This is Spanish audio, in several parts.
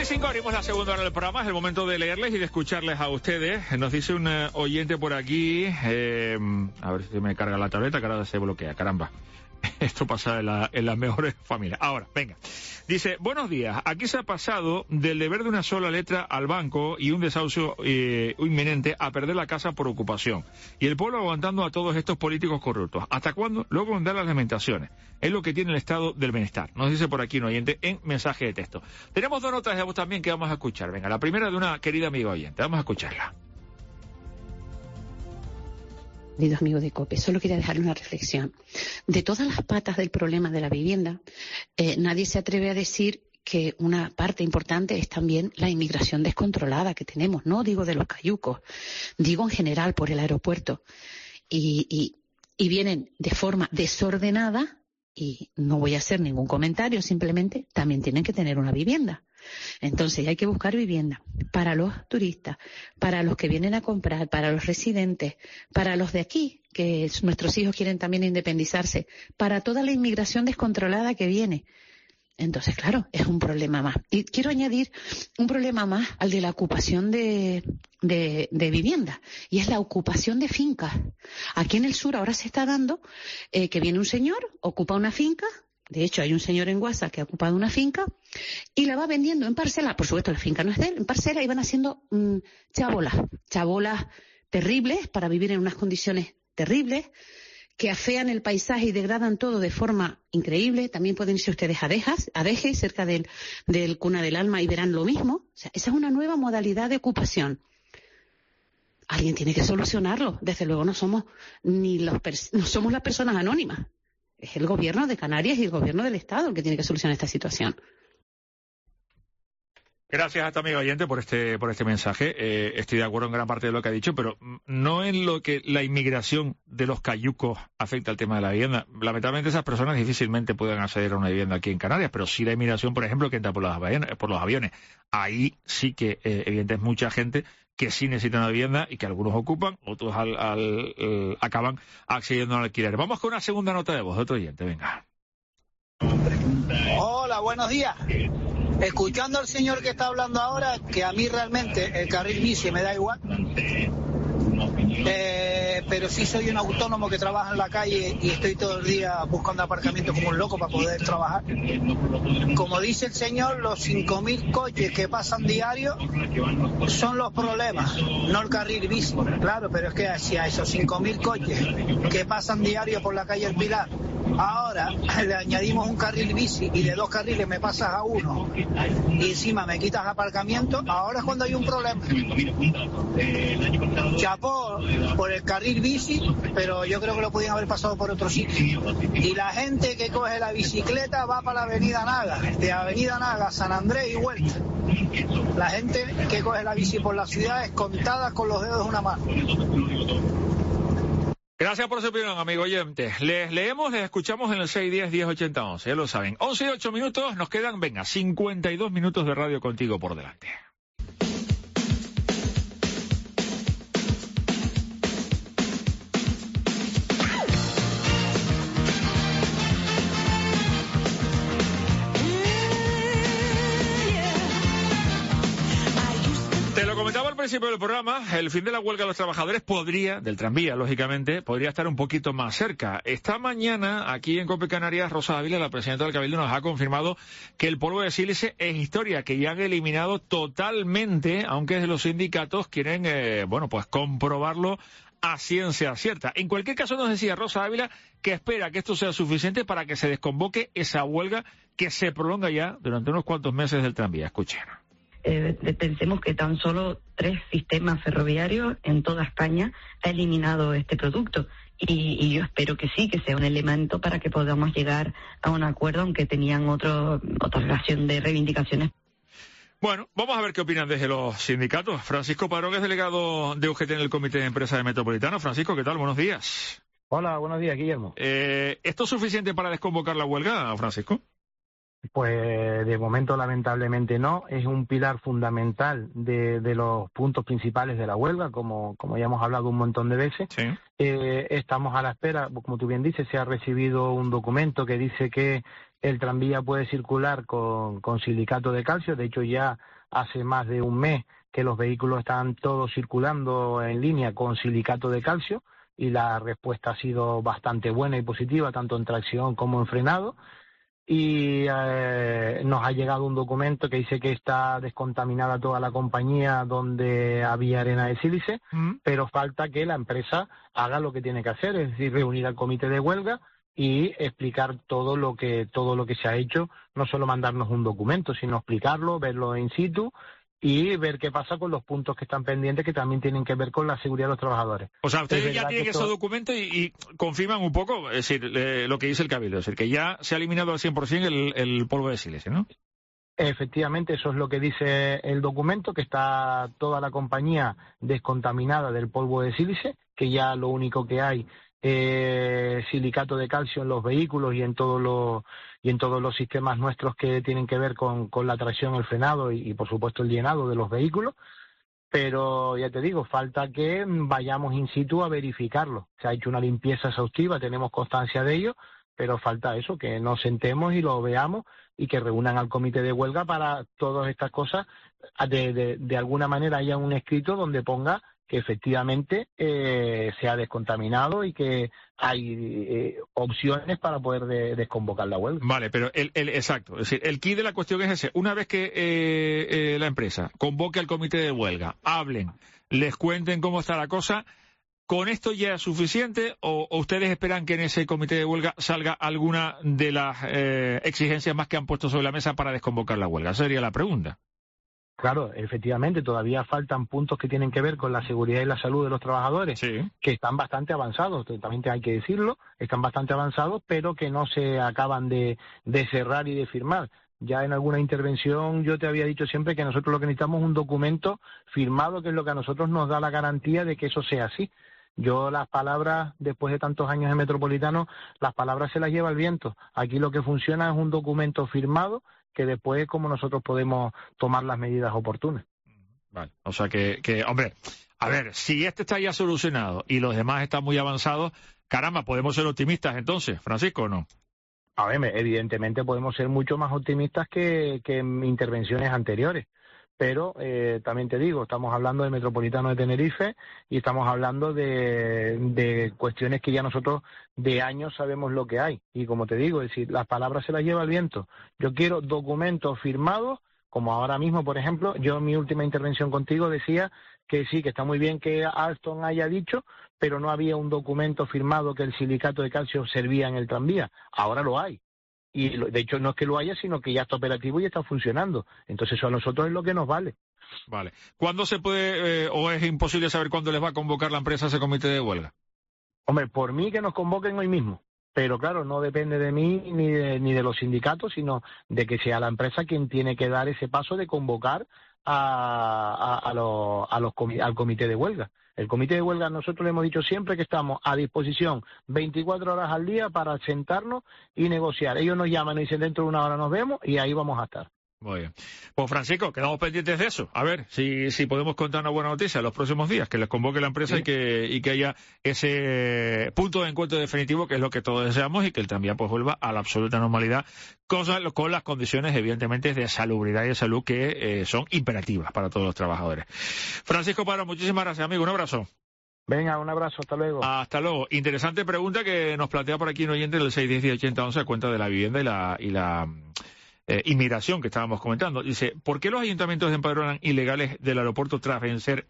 9:05, abrimos la segunda hora del programa. Es el momento de leerles y de escucharles a ustedes. Nos dice un oyente por aquí, a ver si me carga la tableta, que ahora se bloquea, caramba. Esto pasa en las mejores familias. Ahora, venga. Dice, buenos días. Aquí se ha pasado del deber de una sola letra al banco y un desahucio inminente a perder la casa por ocupación. Y el pueblo aguantando a todos estos políticos corruptos. ¿Hasta cuándo? Luego mandar las lamentaciones. Es lo que tiene el estado del bienestar. Nos dice por aquí un oyente en mensaje de texto. Tenemos dos notas de voz también que vamos a escuchar. Venga, la primera de una querida amiga oyente. Vamos a escucharla. Queridos amigos de COPE, solo quería dejarle una reflexión. De todas las patas del problema de la vivienda, nadie se atreve a decir que una parte importante es también la inmigración descontrolada que tenemos. No digo de los cayucos, digo en general por el aeropuerto. Y vienen de forma desordenada, y no voy a hacer ningún comentario, simplemente también tienen que tener una vivienda. Entonces hay que buscar vivienda para los turistas, para los que vienen a comprar, para los residentes, para los de aquí, que nuestros hijos quieren también independizarse, para toda la inmigración descontrolada que viene. Entonces, claro, es un problema más. Y quiero añadir un problema más al de la ocupación de vivienda, y es la ocupación de fincas. Aquí en el sur ahora se está dando que viene un señor, ocupa una finca. De hecho, hay un señor en Guasa que ha ocupado una finca y la va vendiendo en parcela. Por supuesto, la finca no es de él, en parcela, y van haciendo chabolas terribles para vivir en unas condiciones terribles que afean el paisaje y degradan todo de forma increíble. También pueden irse ustedes a Deje, cerca del Cuna del Alma, y verán lo mismo. O sea, esa es una nueva modalidad de ocupación. Alguien tiene que solucionarlo. Desde luego no somos las personas anónimas. Es el gobierno de Canarias y el gobierno del Estado el que tiene que solucionar esta situación. Gracias a esta amiga oyente por este mensaje. Estoy de acuerdo en gran parte de lo que ha dicho, pero no en lo que la inmigración de los cayucos afecta al tema de la vivienda. Lamentablemente esas personas difícilmente pueden acceder a una vivienda aquí en Canarias, pero sí la inmigración, por ejemplo, que entra por los aviones. Ahí sí que, evidentemente, es mucha gente que sí necesita una vivienda y que algunos ocupan, otros acaban accediendo al alquiler. Vamos con una segunda nota de voz de otro oyente, venga. Hola, buenos días. Escuchando al señor que está hablando ahora, que a mí realmente el carril bici me da igual, pero sí soy un autónomo que trabaja en la calle y estoy todo el día buscando aparcamiento como un loco para poder trabajar. Como dice el señor, los 5.000 coches que pasan diarios son los problemas, no el carril bici. Claro, pero es que hacia esos 5.000 coches que pasan diarios por la calle El Pilar, ahora le añadimos un carril bici y de 2 carriles me pasas a 1 y encima me quitas aparcamiento, ahora es cuando hay un problema. Chapó por el carril bici, pero yo creo que lo podían haber pasado por otro sitio. Y la gente que coge la bicicleta va para la Avenida Naga, de Avenida Naga, San Andrés y vuelta. La gente que coge la bici por la ciudad es contada con los dedos de una mano. Gracias por su opinión, amigo oyente. Les leemos, les escuchamos en el 610-1080-11, ya lo saben. 11 y 8 minutos, nos quedan, 52 minutos de radio contigo por delante. Te lo comentaba al principio del programa, el fin de la huelga de los trabajadores del tranvía, lógicamente, podría estar un poquito más cerca. Esta mañana, aquí en COPE Canarias, Rosa Ávila, la presidenta del Cabildo, nos ha confirmado que el polvo de sílice es historia, que ya han eliminado totalmente, aunque desde los sindicatos quieren, pues comprobarlo a ciencia cierta. En cualquier caso, nos decía Rosa Ávila que espera que esto sea suficiente para que se desconvoque esa huelga que se prolonga ya durante unos cuantos meses del tranvía. Escuchen. Pensemos que tan solo 3 sistemas ferroviarios en toda España ha eliminado este producto y yo espero que sí, que sea un elemento para que podamos llegar a un acuerdo, aunque tenían otra relación de reivindicaciones. Bueno, vamos a ver qué opinan desde los sindicatos. Francisco Padrón es delegado de UGT en el Comité de Empresas de Metropolitano. Francisco, ¿qué tal? Buenos días. Hola, buenos días, Guillermo. ¿Esto es suficiente para desconvocar la huelga, Francisco? Pues de momento lamentablemente no, es un pilar fundamental de los puntos principales de la huelga, como ya hemos hablado un montón de veces. Sí. Estamos a la espera, como tú bien dices, se ha recibido un documento que dice que el tranvía puede circular con silicato de calcio. De hecho, ya hace más de un mes que los vehículos están todos circulando en línea con silicato de calcio y la respuesta ha sido bastante buena y positiva, tanto en tracción como en frenado. Y nos ha llegado un documento que dice que está descontaminada toda la compañía donde había arena de sílice, pero falta que la empresa haga lo que tiene que hacer, es decir, reunir al comité de huelga y explicar todo lo que se ha hecho, no solo mandarnos un documento, sino explicarlo, verlo in situ y ver qué pasa con los puntos que están pendientes, que también tienen que ver con la seguridad de los trabajadores. O sea, ustedes ya tienen esos documentos y confirman un poco, es decir, lo que dice el Cabildo, es decir, que ya se ha eliminado al 100% el polvo de sílice, ¿no? Efectivamente, eso es lo que dice el documento, que está toda la compañía descontaminada del polvo de sílice, que ya lo único que hay silicato de calcio en los vehículos y en todos los sistemas nuestros que tienen que ver con la tracción, el frenado y por supuesto el llenado de los vehículos. Pero ya te digo, falta que vayamos in situ a verificarlo. Se ha hecho una limpieza exhaustiva, tenemos constancia de ello, pero falta eso, que nos sentemos y lo veamos y que reúnan al comité de huelga para todas estas cosas. De alguna manera haya un escrito donde ponga que efectivamente se ha descontaminado y que hay opciones para poder desconvocar la huelga. Vale, pero exacto, es decir, el quid de la cuestión es ese. Una vez que la empresa convoque al comité de huelga, hablen, les cuenten cómo está la cosa, ¿con esto ya es suficiente o ustedes esperan que en ese comité de huelga salga alguna de las exigencias más que han puesto sobre la mesa para desconvocar la huelga? Esa sería la pregunta. Claro, efectivamente, todavía faltan puntos que tienen que ver con la seguridad y la salud de los trabajadores, sí, que están bastante avanzados, también hay que decirlo, están bastante avanzados, pero que no se acaban de cerrar y de firmar. Ya en alguna intervención yo te había dicho siempre que nosotros lo que necesitamos es un documento firmado, que es lo que a nosotros nos da la garantía de que eso sea así. Yo las palabras, después de tantos años en Metropolitano, las palabras se las lleva el viento. Aquí lo que funciona es un documento firmado que después es como nosotros podemos tomar las medidas oportunas. Vale, o sea que, hombre, a ver, si este está ya solucionado y los demás están muy avanzados, caramba, ¿podemos ser optimistas entonces, Francisco, o no? A ver, evidentemente podemos ser mucho más optimistas que en intervenciones anteriores. Pero también te digo, estamos hablando de Metropolitano de Tenerife y estamos hablando de cuestiones que ya nosotros de años sabemos lo que hay. Y como te digo, es decir, las palabras se las lleva el viento. Yo quiero documentos firmados, como ahora mismo, por ejemplo, yo en mi última intervención contigo decía que sí, que está muy bien que Alstom haya dicho, pero no había un documento firmado que el silicato de calcio servía en el tranvía. Ahora lo hay. Y de hecho no es que lo haya, sino que ya está operativo y está funcionando. Entonces eso a nosotros es lo que nos vale. Vale. ¿Cuándo se puede, o es imposible saber cuándo les va a convocar la empresa a ese comité de huelga? Hombre, por mí que nos convoquen hoy mismo. Pero claro, no depende de mí ni de los sindicatos, sino de que sea la empresa quien tiene que dar ese paso de convocar al comité de huelga. El comité de huelga, nosotros le hemos dicho siempre que estamos a disposición 24 horas al día para sentarnos y negociar. Ellos nos llaman y dicen dentro de una hora nos vemos y ahí vamos a estar. Muy bien. Pues Francisco, quedamos pendientes de eso. A ver si podemos contar una buena noticia en los próximos días, que les convoque la empresa, sí, y que haya ese punto de encuentro definitivo, que es lo que todos deseamos, y que el tranvía pues vuelva a la absoluta normalidad, con las condiciones evidentemente de salubridad y de salud que son imperativas para todos los trabajadores. Francisco Parra, muchísimas gracias, amigo. Un abrazo. Venga, un abrazo, hasta luego. Hasta luego. Interesante pregunta que nos plantea por aquí un oyente del 610-10-80-11 a cuenta de la vivienda y la inmigración que estábamos comentando. Dice, ¿por qué los ayuntamientos empadronan ilegales del aeropuerto tras vencer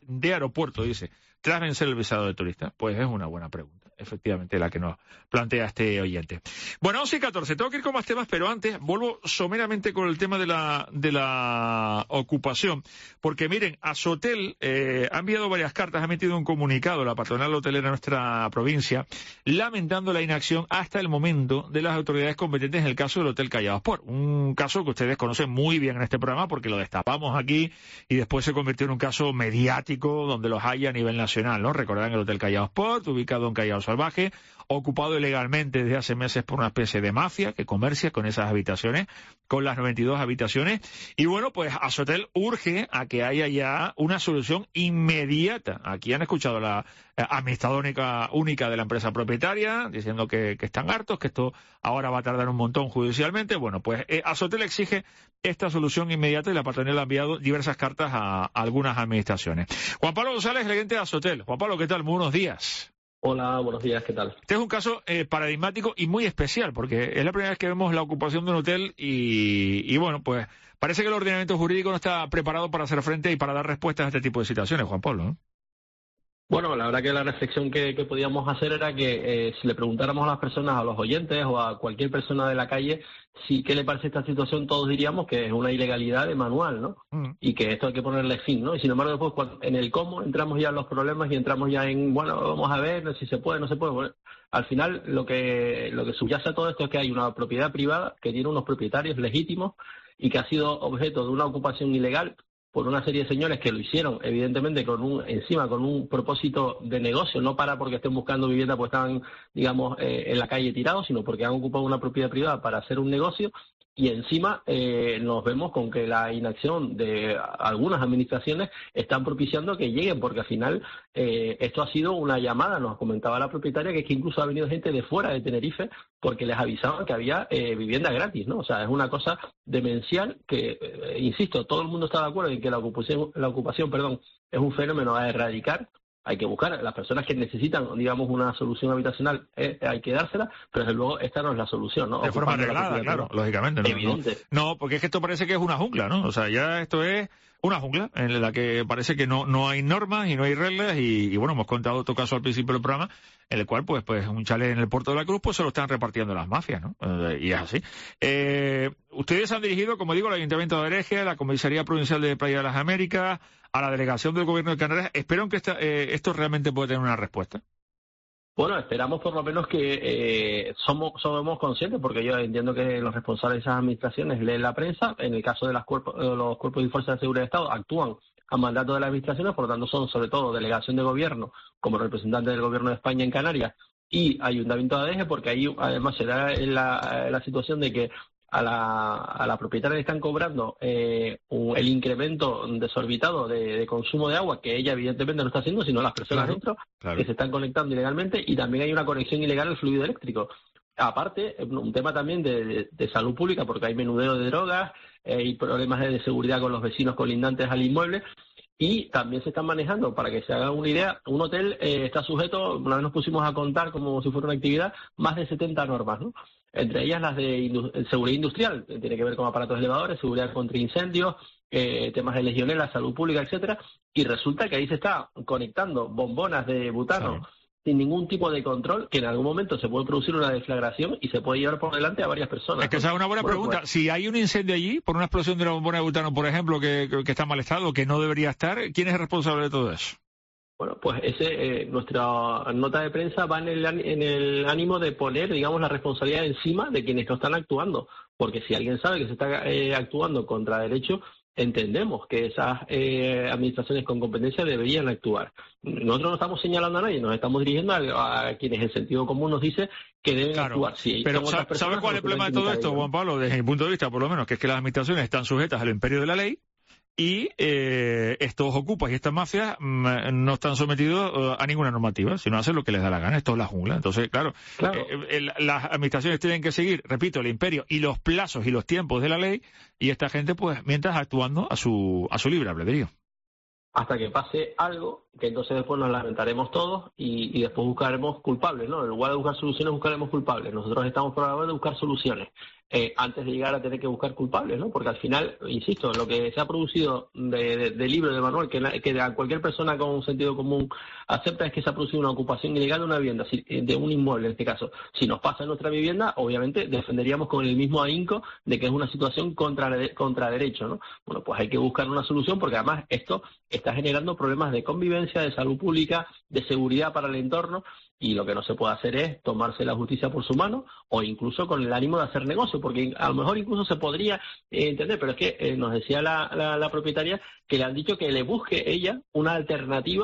el visado de turista? Pues es una buena pregunta, efectivamente, la que nos plantea este oyente. Bueno, 11:14, tengo que ir con más temas, pero antes vuelvo someramente con el tema de la ocupación, porque miren, Asotel ha enviado varias cartas, ha emitido un comunicado, la patronal hotelera de nuestra provincia, lamentando la inacción hasta el momento de las autoridades competentes en el caso del Hotel Callao Sport, un caso que ustedes conocen muy bien en este programa porque lo destapamos aquí y después se convirtió en un caso mediático donde los hay a nivel nacional, ¿no? Recordarán el Hotel Callao Sport, ubicado en Callao Salvaje, ocupado ilegalmente desde hace meses por una especie de mafia que comercia con esas habitaciones, con las 92 habitaciones. Y bueno, pues Azotel urge a que haya ya una solución inmediata. Aquí han escuchado la administradora única de la empresa propietaria diciendo que están hartos, que esto ahora va a tardar un montón judicialmente. Bueno, pues Azotel exige esta solución inmediata y la patronal ha enviado diversas cartas a algunas administraciones. Juan Pablo González, gerente de Azotel. Juan Pablo, ¿qué tal? Muy buenos días. Hola, buenos días, ¿qué tal? Este es un caso paradigmático y muy especial, porque es la primera vez que vemos la ocupación de un hotel y bueno, pues parece que el ordenamiento jurídico no está preparado para hacer frente y para dar respuestas a este tipo de situaciones, Juan Pablo, ¿no? Bueno, la verdad que la reflexión que podíamos hacer era que si le preguntáramos a las personas, a los oyentes o a cualquier persona de la calle, qué le parece esta situación, todos diríamos que es una ilegalidad de manual, ¿no? Y que esto hay que ponerle fin, ¿no? Y sin embargo, después en el cómo entramos ya en los problemas y entramos ya en, bueno, vamos a ver si se puede, no se puede. Bueno, al final, lo que subyace a todo esto es que hay una propiedad privada que tiene unos propietarios legítimos y que ha sido objeto de una ocupación ilegal por una serie de señores que lo hicieron, evidentemente, con un propósito de negocio, no porque estén buscando vivienda, pues están, digamos, en la calle tirados, sino porque han ocupado una propiedad privada para hacer un negocio. Y encima nos vemos con que la inacción de algunas administraciones están propiciando que lleguen, porque al final esto ha sido una llamada, nos comentaba la propietaria, que es que incluso ha venido gente de fuera de Tenerife porque les avisaban que había vivienda gratis, ¿no? O sea, es una cosa demencial que, insisto, todo el mundo está de acuerdo en que la ocupación, es un fenómeno a erradicar. Hay que buscar a las personas que necesitan, digamos, una solución habitacional, hay que dársela, pero desde luego esta no es la solución, ¿no? De forma arreglada, claro, lógicamente. ¿No? Evidente. No, porque es que esto parece que es una jungla, ¿no? O sea, ya esto es una jungla en la que parece que no hay normas y no hay reglas y bueno, hemos contado otro caso al principio del programa en el cual pues un chalet en el Puerto de la Cruz pues se lo están repartiendo las mafias, ¿no? Y es así. Ustedes han dirigido, como digo, al Ayuntamiento de Hereje, a la Comisaría Provincial de Playa de las Américas, a la Delegación del Gobierno de Canarias. Espero que esto realmente pueda tener una respuesta. Bueno, esperamos por lo menos que somos conscientes, porque yo entiendo que los responsables de esas administraciones leen la prensa. En el caso de los cuerpos y fuerzas de seguridad de Estado, actúan a mandato de las administraciones, por lo tanto son sobre todo delegación de gobierno como representante del Gobierno de España en Canarias y Ayuntamiento de Adeje, porque ahí además se da la situación de que a la propietaria le están cobrando el incremento desorbitado de consumo de agua, que ella evidentemente no está haciendo, sino las personas dentro, que se están conectando ilegalmente, y también hay una conexión ilegal al fluido eléctrico. Aparte, un tema también de salud pública, porque hay menudeo de drogas, hay problemas de seguridad con los vecinos colindantes al inmueble, y también se están manejando, para que se hagan una idea, un hotel está sujeto, una vez nos pusimos a contar como si fuera una actividad, más de 70 normas, ¿no? Entre ellas las de seguridad industrial, que tiene que ver con aparatos elevadores, seguridad contra incendios, temas de legionela, salud pública, etcétera, y resulta que ahí se está conectando bombonas de butano sin ningún tipo de control, que en algún momento se puede producir una deflagración y se puede llevar por delante a varias personas. Es que esa es una buena pregunta. Pues, si hay un incendio allí, por una explosión de una bombona de butano, por ejemplo, que está en mal estado, que no debería estar, ¿quién es el responsable de todo eso? Bueno, pues nuestra nota de prensa va en el ánimo de poner, digamos, la responsabilidad encima de quienes no están actuando, porque si alguien sabe que se está actuando contra derecho, entendemos que esas administraciones con competencia deberían actuar. Nosotros no estamos señalando a nadie, nos estamos dirigiendo a quienes el sentido común nos dice que deben actuar. Sí, pero ¿sabe cuál es el problema de todo esto, Juan Pablo? Desde mi punto de vista, por lo menos, que es que las administraciones están sujetas al imperio de la ley, y estos ocupas y estas mafias no están sometidos a ninguna normativa, sino hacen lo que les da la gana. Esto es la jungla. Entonces, claro. Las administraciones tienen que seguir, repito, el imperio y los plazos y los tiempos de la ley, y esta gente, pues, mientras actuando a su libre albedrío. Hasta que pase algo, que entonces después nos lamentaremos todos y después buscaremos culpables, ¿no? En lugar de buscar soluciones, buscaremos culpables. Nosotros estamos por la labor de buscar soluciones antes de llegar a tener que buscar culpables, ¿no? Porque al final, insisto, lo que se ha producido de libro, de manual, que cualquier persona con un sentido común acepta, es que se ha producido una ocupación ilegal de una vivienda, de un inmueble en este caso. Si nos pasa en nuestra vivienda, obviamente defenderíamos con el mismo ahínco de que es una situación contra derecho, ¿no? Bueno, pues hay que buscar una solución, porque además esto está generando problemas de convivencia, de salud pública, de seguridad para el entorno, y lo que no se puede hacer es tomarse la justicia por su mano, o incluso con el ánimo de hacer negocio, porque a lo mejor incluso se podría entender, pero es que nos decía la propietaria que le han dicho que le busque ella una alternativa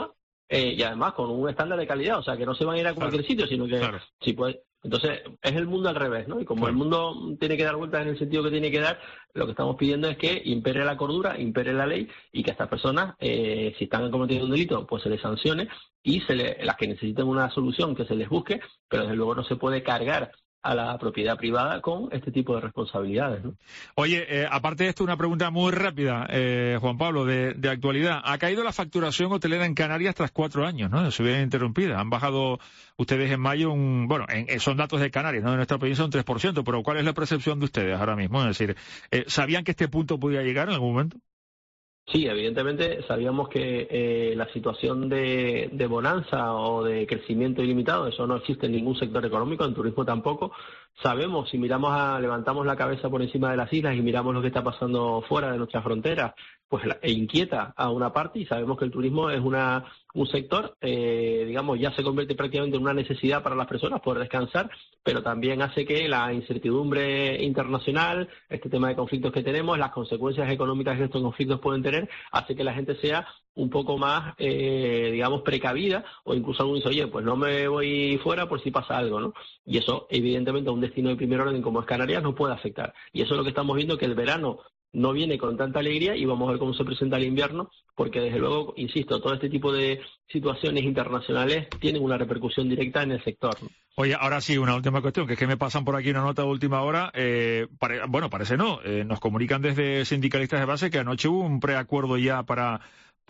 y además con un estándar de calidad, o sea, que no se van a ir a cualquier sitio, sino que sí puede. Entonces, es el mundo al revés, ¿no? Y como el mundo tiene que dar vueltas en el sentido que tiene que dar, lo que estamos pidiendo es que impere la cordura, impere la ley y que a estas personas, si están cometiendo un delito, pues se les sancione y las que necesiten una solución que se les busque, pero desde luego no se puede cargar a la propiedad privada con este tipo de responsabilidades, ¿no? Oye, aparte de esto, una pregunta muy rápida, Juan Pablo, de actualidad. ¿Ha caído la facturación hotelera en Canarias tras 4 años, ¿no? Se ve interrumpida. Han bajado ustedes en mayo son datos de Canarias, ¿no? En nuestra provincia un 3%, pero ¿cuál es la percepción de ustedes ahora mismo? Es decir, ¿sabían que este punto podía llegar en algún momento? Sí, evidentemente sabíamos que la situación de bonanza o de crecimiento ilimitado, eso no existe en ningún sector económico, en turismo tampoco. Sabemos, si levantamos la cabeza por encima de las islas y miramos lo que está pasando fuera de nuestras fronteras, pues inquieta a una parte, y sabemos que el turismo es un sector, digamos, ya se convierte prácticamente en una necesidad para las personas poder descansar, pero también hace que la incertidumbre internacional, este tema de conflictos que tenemos, las consecuencias económicas que estos conflictos pueden tener, hace que la gente sea un poco más, digamos, precavida, o incluso algunos dicen, oye, pues no me voy fuera por si pasa algo, ¿no? Y eso, evidentemente, a un destino de primer orden como es Canarias no puede afectar. Y eso es lo que estamos viendo, que el verano no viene con tanta alegría y vamos a ver cómo se presenta el invierno, porque desde luego, insisto, todo este tipo de situaciones internacionales tienen una repercusión directa en el sector, ¿no? Oye, ahora sí, una última cuestión, que es que me pasan por aquí una nota de última hora. Parece no. Nos comunican desde sindicalistas de base que anoche hubo un preacuerdo ya para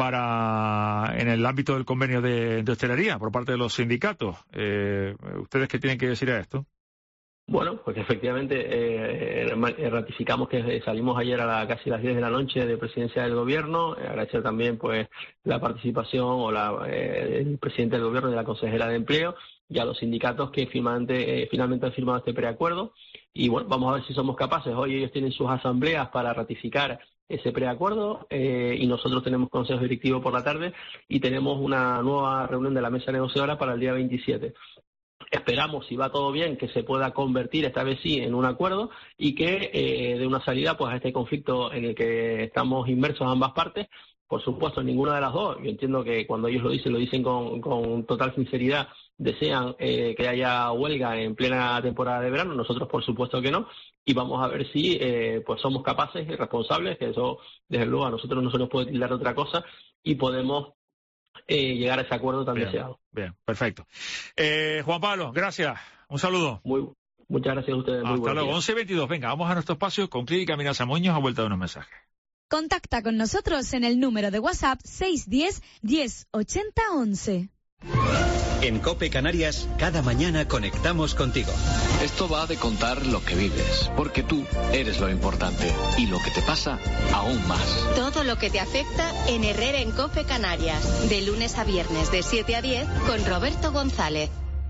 en el ámbito del convenio de hostelería por parte de los sindicatos. ¿Ustedes qué tienen que decir a esto? Bueno, pues efectivamente ratificamos que salimos ayer casi las 10 de la noche de presidencia del gobierno. Agradecer también pues la participación el presidente del gobierno y de la consejera de empleo y a los sindicatos que finalmente han firmado este preacuerdo. Y bueno, vamos a ver si somos capaces. Hoy ellos tienen sus asambleas para ratificar ese preacuerdo y nosotros tenemos consejo directivo por la tarde y tenemos una nueva reunión de la mesa negociadora para el día 27. Esperamos, si va todo bien, que se pueda convertir esta vez sí en un acuerdo y que dé una salida pues a este conflicto en el que estamos inmersos ambas partes. Por supuesto, ninguna de las dos. Yo entiendo que cuando ellos lo dicen con total sinceridad, desean que haya huelga en plena temporada de verano. Nosotros, por supuesto que no. Y vamos a ver si pues somos capaces y responsables, que eso, desde luego, a nosotros no se nos puede tildar otra cosa, y podemos llegar a ese acuerdo tan deseado. Bien, perfecto. Juan Pablo, gracias. Un saludo. Muchas gracias a ustedes. Hasta luego. 11:22. Venga, vamos a nuestro espacio con Clínica Minasa Muñoz a vuelta de unos mensajes. Contacta con nosotros en el número de WhatsApp 610 10 80 11. En COPE Canarias, cada mañana conectamos contigo. Esto va de contar lo que vives, porque tú eres lo importante y lo que te pasa aún más. Todo lo que te afecta en Herrera en COPE Canarias, de lunes a viernes de 7 a 10 con Roberto González.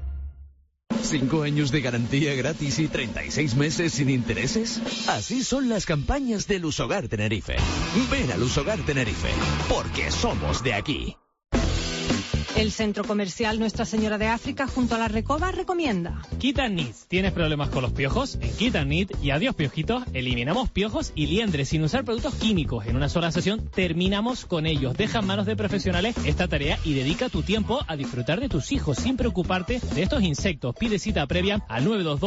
5 años de garantía gratis y 36 meses sin intereses. Así son las campañas de Lusogar Tenerife. Ven a Lusogar Tenerife, porque somos de aquí. El centro comercial Nuestra Señora de África junto a la Recoba recomienda Kit & Knit. ¿Tienes problemas con los piojos? En Kit & Knit y Adiós Piojitos eliminamos piojos y liendres sin usar productos químicos. En una sola sesión terminamos con ellos. Deja en manos de profesionales esta tarea y dedica tu tiempo a disfrutar de tus hijos sin preocuparte de estos insectos. Pide cita previa al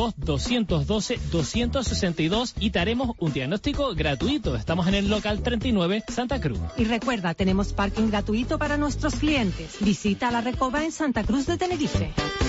922-212-262 y te haremos un diagnóstico gratuito. Estamos en el local 39 Santa Cruz. Y recuerda, tenemos parking gratuito para nuestros clientes. Visita a la Recoba en Santa Cruz de Tenerife.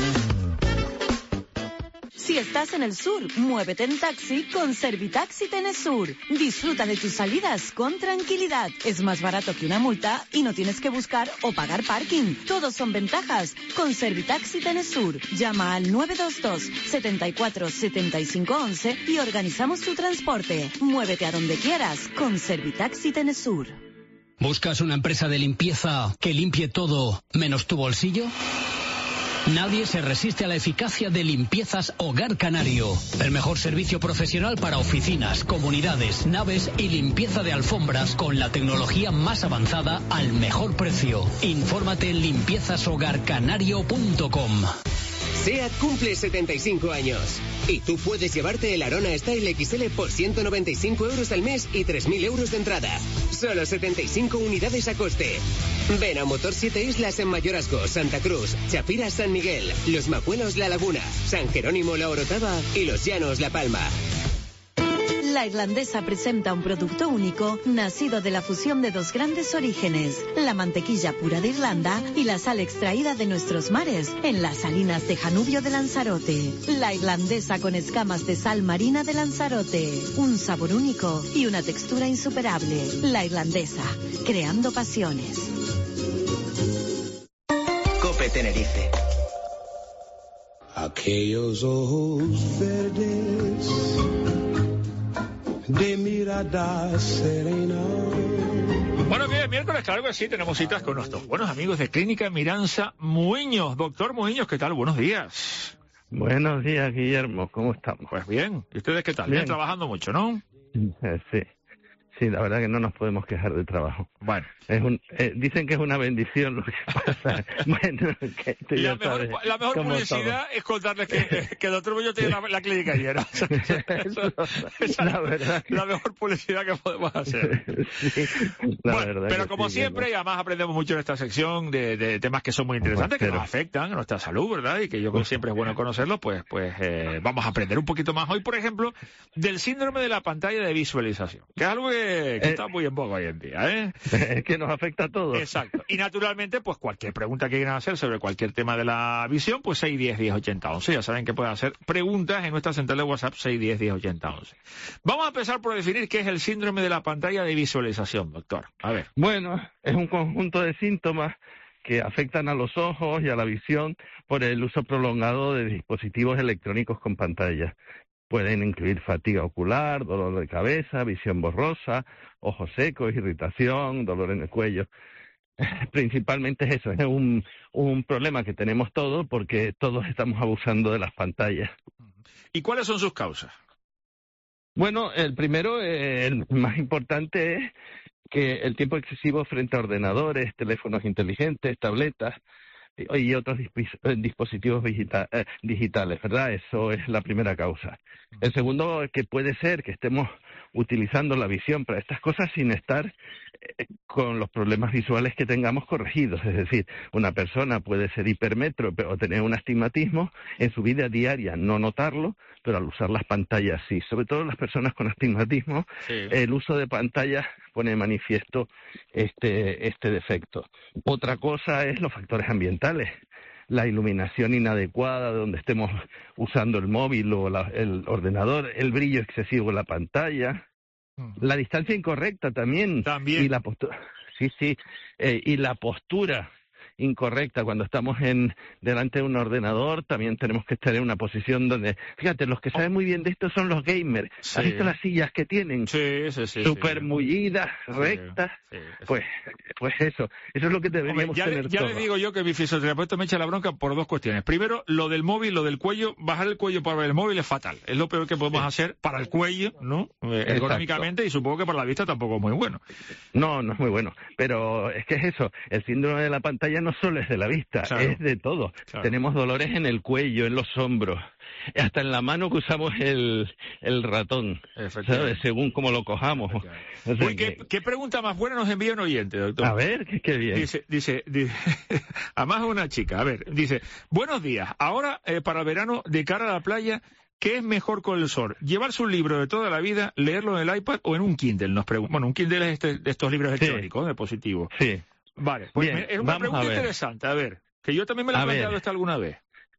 Si estás en el sur, muévete en taxi con Servitaxi Tenesur. Disfruta de tus salidas con tranquilidad. Es más barato que una multa y no tienes que buscar o pagar parking. Todos son ventajas con Servitaxi Tenesur. Llama al 922 74 75 11 y organizamos tu transporte. Muévete a donde quieras con Servitaxi Tenesur. ¿Buscas una empresa de limpieza que limpie todo menos tu bolsillo? Nadie se resiste a la eficacia de Limpiezas Hogar Canario. El mejor servicio profesional para oficinas, comunidades, naves y limpieza de alfombras con la tecnología más avanzada al mejor precio. Infórmate en limpiezashogarcanario.com. SEAT cumple 75 años y tú puedes llevarte el Arona Style XL por 195 euros al mes y 3.000 euros de entrada. Solo 75 unidades a coste. Ven a Motor 7 Islas en Mayorazgo, Santa Cruz, Chapira, San Miguel, Los Macuelos, La Laguna, San Jerónimo, La Orotava y Los Llanos, La Palma. La Irlandesa presenta un producto único nacido de la fusión de dos grandes orígenes, la mantequilla pura de Irlanda y la sal extraída de nuestros mares en las salinas de Janubio de Lanzarote. La Irlandesa con escamas de sal marina de Lanzarote, un sabor único y una textura insuperable. La Irlandesa, creando pasiones. Cope Tenerife. Aquellos ojos verdes de mirada serena. Bueno, que es miércoles, claro que sí, tenemos citas con nuestros buenos amigos de Clínica Miranza Muiños. Doctor Muiños, ¿qué tal? Buenos días. Buenos días, Guillermo, ¿cómo estamos? Pues bien, ¿y ustedes qué tal? Bien, trabajando mucho, ¿no? Sí, la verdad que no nos podemos quejar del trabajo. Bueno. Dicen que es una bendición lo que pasa. Bueno, que tú la mejor publicidad es contarles que el doctor Muñoz tiene la clínica llena. La mejor publicidad que podemos hacer. Sí, bueno, pero como siempre, y además aprendemos mucho en esta sección de temas que son muy interesantes, que nos afectan a nuestra salud, ¿verdad? Y que yo creo que siempre es bueno conocerlos, pues vamos a aprender un poquito más hoy, por ejemplo, del síndrome de la pantalla de visualización, que es algo que está muy en boga hoy en día, ¿eh? Es que nos afecta a todos. Exacto. Y naturalmente, pues cualquier pregunta que quieran hacer sobre cualquier tema de la visión, pues 610-1080-11. Ya saben que pueden hacer preguntas en nuestra central de WhatsApp 610-1080-11. Vamos a empezar por definir qué es el síndrome de la pantalla de visualización, doctor. A ver. Bueno, es un conjunto de síntomas que afectan a los ojos y a la visión por el uso prolongado de dispositivos electrónicos con pantalla. Pueden incluir fatiga ocular, dolor de cabeza, visión borrosa, ojos secos, irritación, dolor en el cuello. Principalmente es eso, es un problema que tenemos todos porque todos estamos abusando de las pantallas. ¿Y cuáles son sus causas? Bueno, el primero, el más importante es que el tiempo excesivo frente a ordenadores, teléfonos inteligentes, tabletas y otros dispositivos digitales, ¿verdad? Eso es la primera causa. El segundo, que puede ser que estemos utilizando la visión para estas cosas sin estar con los problemas visuales que tengamos corregidos. Es decir, una persona puede ser hipermétrope o tener un astigmatismo en su vida diaria, no notarlo, pero al usar las pantallas sí. Sobre todo las personas con astigmatismo, el uso de pantallas pone de manifiesto este defecto. Otra cosa es los factores ambientales. La iluminación inadecuada de donde estemos usando el móvil o el ordenador, el brillo excesivo de la pantalla, la distancia incorrecta también. Y la postura, y la postura incorrecta cuando estamos delante de un ordenador. También tenemos que estar en una posición donde, fíjate, los que saben muy bien de esto son los gamers. ¿Has visto las sillas que tienen? Súper mullidas, rectas. Pues eso es lo que deberíamos tener ya todos. le digo yo que mi fisioterapeuta me echa la bronca por dos cuestiones. Primero, lo del móvil, lo del cuello. Bajar el cuello para ver el móvil es fatal. Es lo peor que podemos hacer para el cuello, ¿no? Ergonómicamente, y supongo que para la vista tampoco es muy bueno. No es muy bueno. Pero es que es eso, el síndrome de la pantalla no solo es de la vista, es de todo. Tenemos dolores en el cuello, en los hombros, hasta en la mano que usamos el ratón, ¿sabes? Según cómo lo cojamos. O sea, ¿Qué pregunta más buena nos envía un oyente, doctor? A ver, qué bien. Dice además una chica, a ver, dice, buenos días, ahora para el verano, de cara a la playa, ¿qué es mejor con el sol? ¿Llevarse un libro de toda la vida, leerlo en el iPad o en un Kindle? Nos pregunta. Bueno, un Kindle es de estos libros electrónicos, de dispositivos. Sí. Vale, pues bien, es una pregunta interesante, a ver, que yo también me la he planteado esta alguna vez.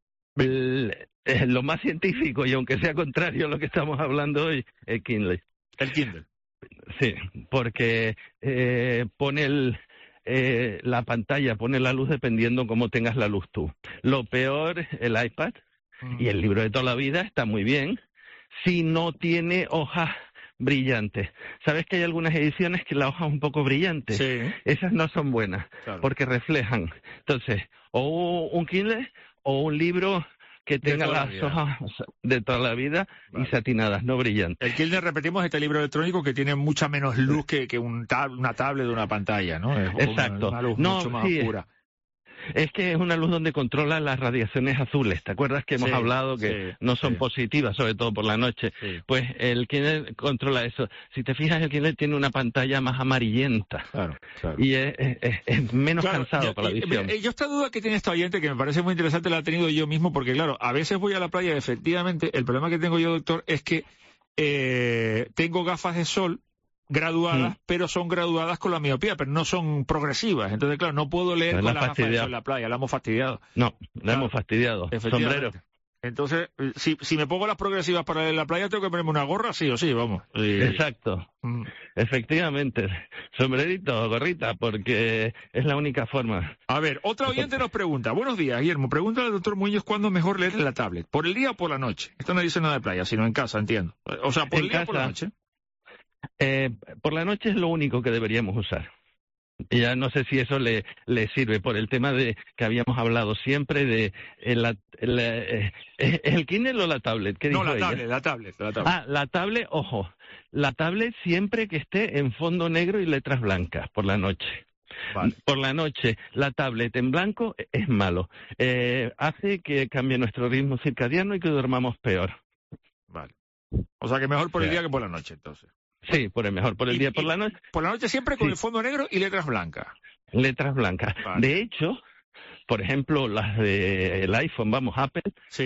Lo más científico, y aunque sea contrario a lo que estamos hablando hoy, el Kindle. El Kindle. Sí, porque pone la pantalla, pone la luz dependiendo cómo tengas la luz tú. Lo peor, el iPad y el libro de toda la vida está muy bien si no tiene hojas brillantes. ¿Sabes que hay algunas ediciones que la hoja es un poco brillante? Sí. Esas no son buenas, porque reflejan. Entonces, o un Kindle o un libro que tenga las hojas de toda la vida y satinadas, no brillantes. El Kindle, repetimos, este libro electrónico que tiene mucha menos luz que una tablet de una pantalla, ¿no? Es exacto. una luz mucho más oscura. Es que es una luz donde controla las radiaciones azules. ¿Te acuerdas que hemos hablado que no son positivas, sobre todo por la noche? Sí. Pues el Kindle controla eso. Si te fijas, el Kindle tiene una pantalla más amarillenta. Claro. Y es menos cansado para la visión. Yo esta duda que tiene esta oyente, que me parece muy interesante, la he tenido yo mismo, porque claro, a veces voy a la playa y efectivamente el problema que tengo yo, doctor, es que tengo gafas de sol graduadas, pero son graduadas con la miopía, pero no son progresivas. Entonces, claro, no puedo leer con las gafas de sol en la playa, la hemos fastidiado. No, la hemos fastidiado. Sombrero. Entonces, si me pongo las progresivas para leer en la playa, tengo que ponerme una gorra, sí o sí, vamos. Exacto. Efectivamente. Sombrerito o gorrita, porque es la única forma. A ver, otra oyente nos pregunta. Buenos días, Guillermo. Pregúntale al doctor Muñoz cuándo es mejor leer en la tablet. ¿Por el día o por la noche? Esto no dice nada de playa, sino en casa, entiendo. O sea, ¿por el día o por la noche? Por la noche es lo único que deberíamos usar. Ya no sé si eso le sirve por el tema de que habíamos hablado siempre de el Kindle o la tablet. ¿Qué dijo ella? La tablet. La tablet, ojo, la tablet siempre que esté en fondo negro y letras blancas por la noche. Vale. Por la noche, la tablet en blanco es malo. Hace que cambie nuestro ritmo circadiano y que durmamos peor. Vale. O sea que mejor por el día que por la noche, entonces. Sí, por el día, por la noche. Por la noche siempre con el fondo negro y letras blancas. Letras blancas. Vale. De hecho, por ejemplo, las del iPhone, Apple,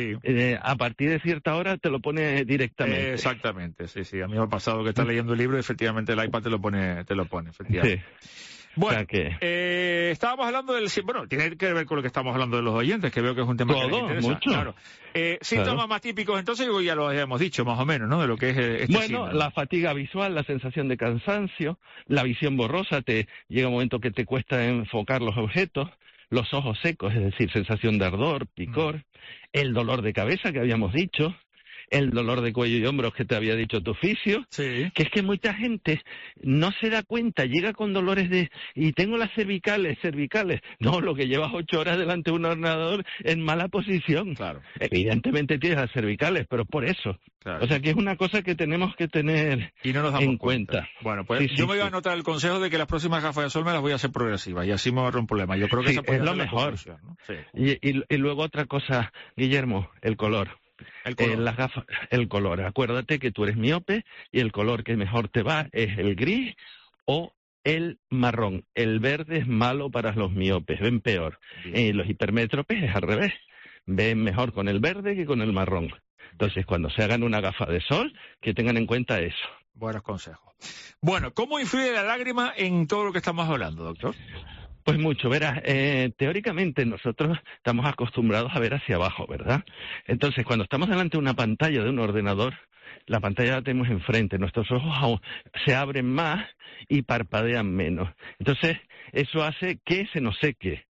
a partir de cierta hora te lo pone directamente. Exactamente, sí. A mí me ha pasado que estás leyendo el libro y efectivamente el iPad te lo pone, efectivamente. Sí. Bueno, estábamos hablando del... Bueno, tiene que ver con lo que estamos hablando de los oyentes, que veo que es un tema que les interesa. Mucho. Claro. Síntomas más típicos, entonces, ya lo habíamos dicho más o menos, ¿no? De lo que es este síndrome. La fatiga visual, la sensación de cansancio, la visión borrosa, llega un momento que te cuesta enfocar los objetos, los ojos secos, es decir, sensación de ardor, picor, el dolor de cabeza que habíamos dicho, el dolor de cuello y hombros que te había dicho tu fisio, que es que mucha gente no se da cuenta, llega con dolores y tengo las cervicales, no, lo que llevas 8 horas delante de un ordenador en mala posición. Claro. Evidentemente tienes las cervicales, pero por eso. Claro. O sea que es una cosa que tenemos que tener y no nos damos en cuenta. Bueno, pues yo me voy a anotar el consejo de que las próximas gafas de sol me las voy a hacer progresivas y así me ahorro un problema. Yo creo que esa puede es lo mejor. ¿No? Sí. Y luego otra cosa, Guillermo, el color. Las gafas, el color. Acuérdate que tú eres miope y el color que mejor te va es el gris o el marrón. El verde es malo para los miopes, ven peor. Los hipermétropes es al revés. Ven mejor con el verde que con el marrón. Entonces, cuando se hagan una gafa de sol, que tengan en cuenta eso. Buenos consejos. Bueno, ¿cómo influye la lágrima en todo lo que estamos hablando, doctor? Pues mucho, verás, teóricamente nosotros estamos acostumbrados a ver hacia abajo, ¿verdad? Entonces, cuando estamos delante de una pantalla de un ordenador, la pantalla la tenemos enfrente, nuestros ojos se abren más y parpadean menos. Entonces, eso hace que se nos seque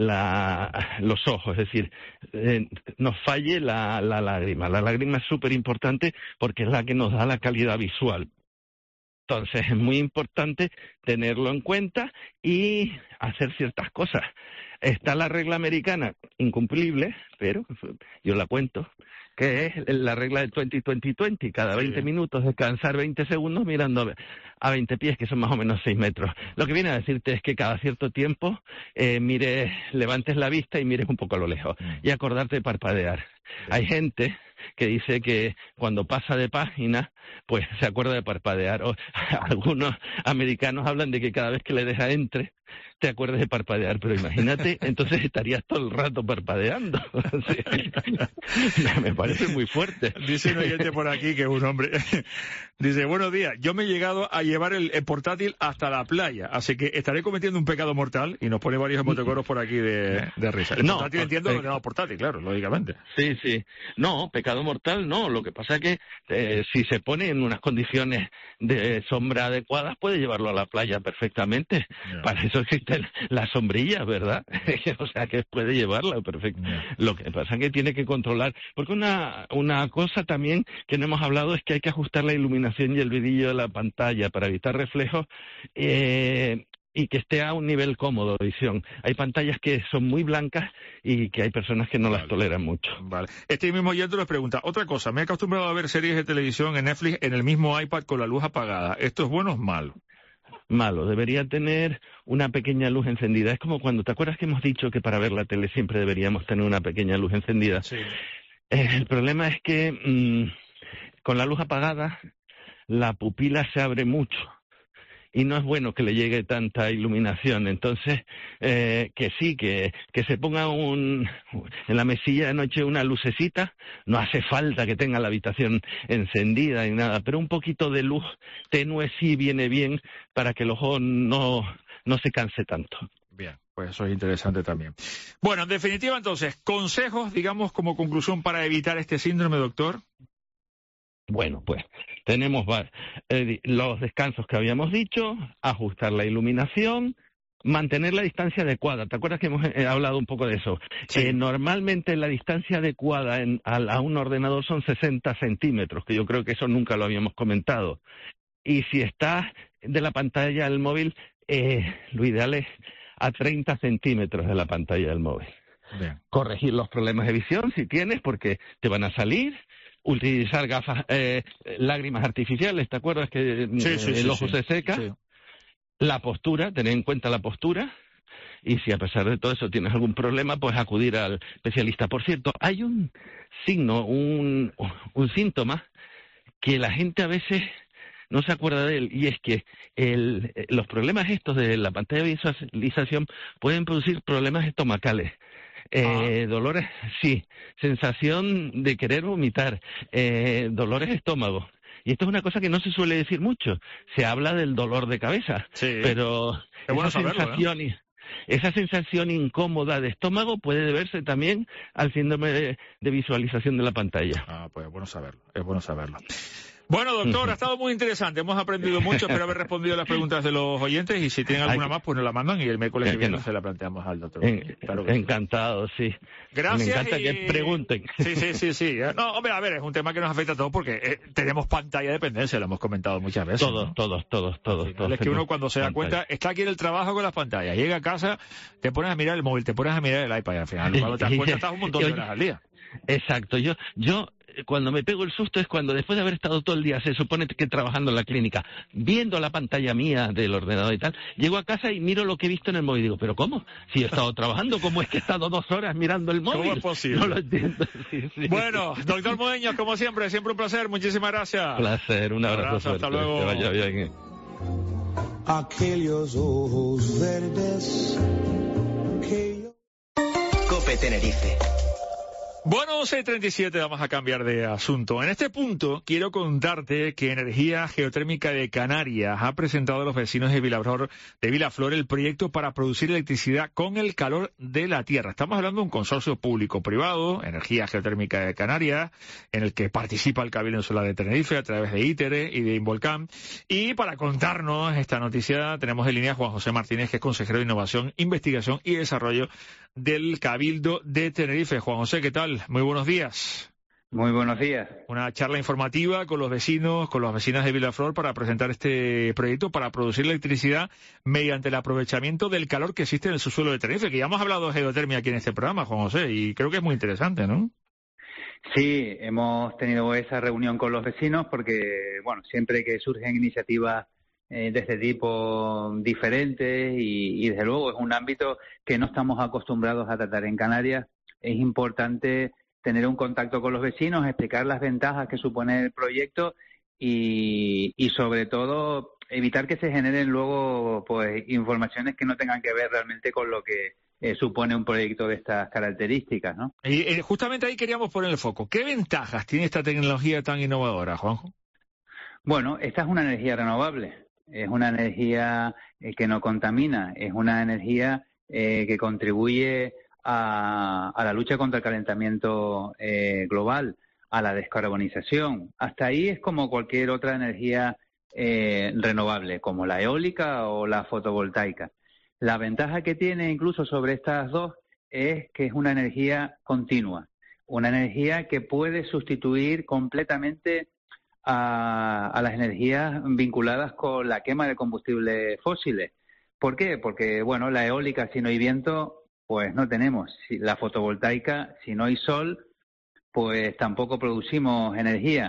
los ojos, es decir, nos falle la lágrima. La lágrima es súper importante porque es la que nos da la calidad visual. Entonces es muy importante tenerlo en cuenta y hacer ciertas cosas. Está la regla americana, incumplible, pero yo la cuento, que es la regla del 20-20-20. Cada 20 minutos descansar 20 segundos mirando a 20 pies, que son más o menos 6 metros. Lo que viene a decirte es que cada cierto tiempo levantes la vista y mires un poco a lo lejos y acordarte de parpadear. Hay gente que dice que cuando pasa de página, pues se acuerda de parpadear. O algunos americanos hablan de que cada vez que le deja entre, te acuerdas de parpadear, pero imagínate, entonces estarías todo el rato parpadeando. Sí. Me parece muy fuerte. Dice un oyente por aquí que es un hombre, dice, buenos días, yo me he llegado a llevar el portátil hasta la playa, así que estaré cometiendo un pecado mortal, y nos pone varios emoticonos por aquí de risa. El portátil entiendo que lo tenemos portátil, claro, lógicamente. Sí. No, pecado mortal no, lo que pasa es que si se pone en unas condiciones de sombra adecuadas, puede llevarlo a la playa perfectamente. Yeah. Para eso existe la sombrilla, ¿verdad? O sea, que puede llevarla perfecto. Yeah. Lo que pasa es que tiene que controlar, porque una cosa también que no hemos hablado es que hay que ajustar la iluminación y el brillo de la pantalla para evitar reflejos y que esté a un nivel cómodo de visión. Hay pantallas que son muy blancas y que hay personas que no las toleran mucho. Vale. Este mismo oyente nos pregunta, otra cosa, me he acostumbrado a ver series de televisión en Netflix en el mismo iPad con la luz apagada. ¿Esto es bueno o es malo? malo. Debería tener una pequeña luz encendida. Es como cuando, ¿te acuerdas que hemos dicho que para ver la tele siempre deberíamos tener una pequeña luz encendida? Sí. El problema es que con la luz apagada la pupila se abre mucho y no es bueno que le llegue tanta iluminación. Entonces, que se ponga en la mesilla de noche una lucecita. No hace falta que tenga la habitación encendida ni nada, pero un poquito de luz tenue sí viene bien para que el ojo no se canse tanto. Bien, pues eso es interesante también. Bueno, en definitiva, entonces, consejos, digamos, como conclusión para evitar este síndrome, doctor. Bueno, pues tenemos los descansos que habíamos dicho, ajustar la iluminación, mantener la distancia adecuada. ¿Te acuerdas que hemos hablado un poco de eso? Sí. Normalmente la distancia adecuada a un ordenador son 60 centímetros, que yo creo que eso nunca lo habíamos comentado. Y si estás de la pantalla del móvil, lo ideal es a 30 centímetros de la pantalla del móvil. Bien. Corregir los problemas de visión si tienes, porque te van a salir. Utilizar gafas, lágrimas artificiales, ¿te acuerdas que el ojo se seca? Sí. La postura, tener en cuenta la postura, y si a pesar de todo eso tienes algún problema, pues acudir al especialista. Por cierto, hay un signo, un síntoma que la gente a veces no se acuerda de él, y es que los problemas estos de la pantalla de visualización pueden producir problemas estomacales. Dolores, sí, sensación de querer vomitar, dolores de estómago. Y esto es una cosa que no se suele decir mucho. Se habla del dolor de cabeza, sí, pero esa sensación incómoda de estómago puede deberse también al síndrome de visualización de la pantalla. Pues es bueno saberlo. Bueno, doctor, ha estado muy interesante. Hemos aprendido mucho. Espero haber respondido a las preguntas de los oyentes. Y si tienen alguna más, pues nos la mandan y el miércoles que viene se la planteamos al doctor. Claro que encantado, sí. Gracias. Me encanta que pregunten. Sí. No, hombre, a ver, es un tema que nos afecta a todos porque tenemos pantalla de dependencia, lo hemos comentado muchas veces. Todos. Es que uno cuando se da cuenta, está aquí en el trabajo con las pantallas. Llega a casa, te pones a mirar el móvil, te pones a mirar el iPad y al final cuando te das cuenta estás un montón de horas al día. Exacto. Yo cuando me pego el susto es cuando después de haber estado todo el día, se supone que trabajando en la clínica, viendo la pantalla mía del ordenador y tal, llego a casa y miro lo que he visto en el móvil y digo, ¿pero cómo? Si he estado trabajando, ¿cómo es que he estado 2 horas mirando el móvil? ¿Cómo es posible? No lo entiendo. Sí. Bueno, doctor Moeños, como siempre un placer, muchísimas gracias. Placer, un abrazo hasta luego. Que vaya bien. Aquellos ojos verdes que yo... COPE Tenerife. Bueno, 6:37, vamos a cambiar de asunto. En este punto quiero contarte que Energía Geotérmica de Canarias ha presentado a los vecinos de Vilaflor el proyecto para producir electricidad con el calor de la tierra. Estamos hablando de un consorcio público-privado, Energía Geotérmica de Canarias, en el que participa el Cabildo Insular de Tenerife a través de ITER y de Involcán. Y para contarnos esta noticia tenemos en línea a Juan José Martínez, que es consejero de Innovación, Investigación y Desarrollo del Cabildo de Tenerife. Juan José, ¿qué tal? Muy buenos días. Muy buenos días. Una charla informativa con los vecinos, con las vecinas de Vilaflor para presentar este proyecto para producir electricidad mediante el aprovechamiento del calor que existe en el subsuelo de Tenerife, que ya hemos hablado de geotermia aquí en este programa, Juan José, y creo que es muy interesante, ¿no? Sí, hemos tenido esa reunión con los vecinos porque, bueno, siempre que surgen iniciativas de este tipo diferentes y desde luego es un ámbito que no estamos acostumbrados a tratar en Canarias, es importante tener un contacto con los vecinos, explicar las ventajas que supone el proyecto y sobre todo evitar que se generen luego pues informaciones que no tengan que ver realmente con lo que supone un proyecto de estas características, ¿no? Y justamente ahí queríamos poner el foco. ¿Qué ventajas tiene esta tecnología tan innovadora, Juanjo? Bueno, esta es una energía renovable, es una energía que no contamina, es una energía que contribuye a la lucha contra el calentamiento global, a la descarbonización. Hasta ahí es como cualquier otra energía renovable, como la eólica o la fotovoltaica. La ventaja que tiene incluso sobre estas dos es que es una energía continua, una energía que puede sustituir completamente a las energías vinculadas con la quema de combustibles fósiles. ¿Por qué? Porque, bueno, la eólica, si no hay viento, pues no tenemos. La fotovoltaica, si no hay sol, pues tampoco producimos energía.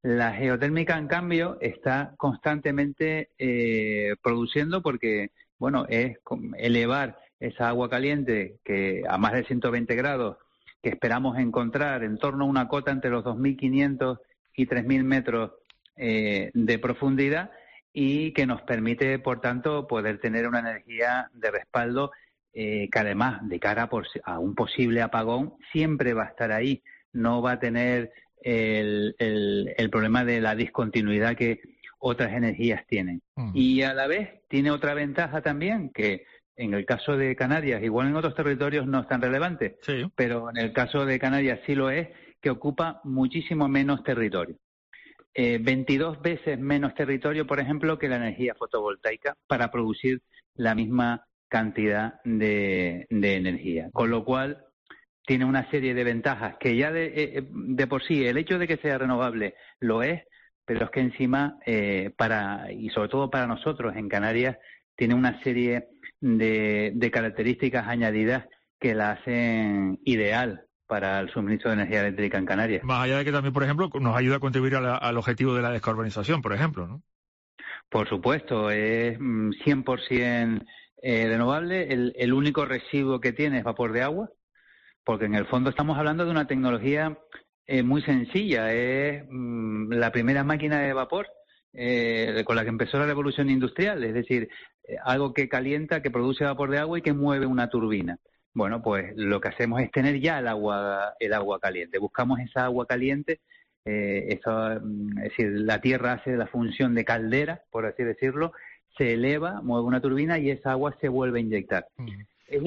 La geotérmica, en cambio, está constantemente produciendo porque, bueno, es elevar esa agua caliente que a más de 120 grados, que esperamos encontrar en torno a una cota entre los 2.500 y 3.000 metros de profundidad, y que nos permite, por tanto, poder tener una energía de respaldo que además, de cara a un posible apagón, siempre va a estar ahí. No va a tener el problema de la discontinuidad que otras energías tienen. Y a la vez tiene otra ventaja también, que en el caso de Canarias, igual en otros territorios no es tan relevante, pero en el caso de Canarias sí lo es, que ocupa muchísimo menos territorio. 22 veces menos territorio, por ejemplo, que la energía fotovoltaica para producir la misma cantidad de energía. Con lo cual, tiene una serie de ventajas que ya de por sí, el hecho de que sea renovable lo es, pero es que encima, y sobre todo para nosotros en Canarias, tiene una serie de características añadidas que la hacen ideal para el suministro de energía eléctrica en Canarias. Más allá de que también, por ejemplo, nos ayuda a contribuir al objetivo de la descarbonización, por ejemplo, ¿no? Por supuesto, es 100% renovable. El único residuo que tiene es vapor de agua, porque en el fondo estamos hablando de una tecnología muy sencilla. Es la primera máquina de vapor con la que empezó la revolución industrial, es decir, algo que calienta, que produce vapor de agua y que mueve una turbina. Bueno, pues lo que hacemos es tener ya el agua caliente. Buscamos esa agua caliente, es decir, la Tierra hace la función de caldera, por así decirlo, se eleva, mueve una turbina y esa agua se vuelve a inyectar. Es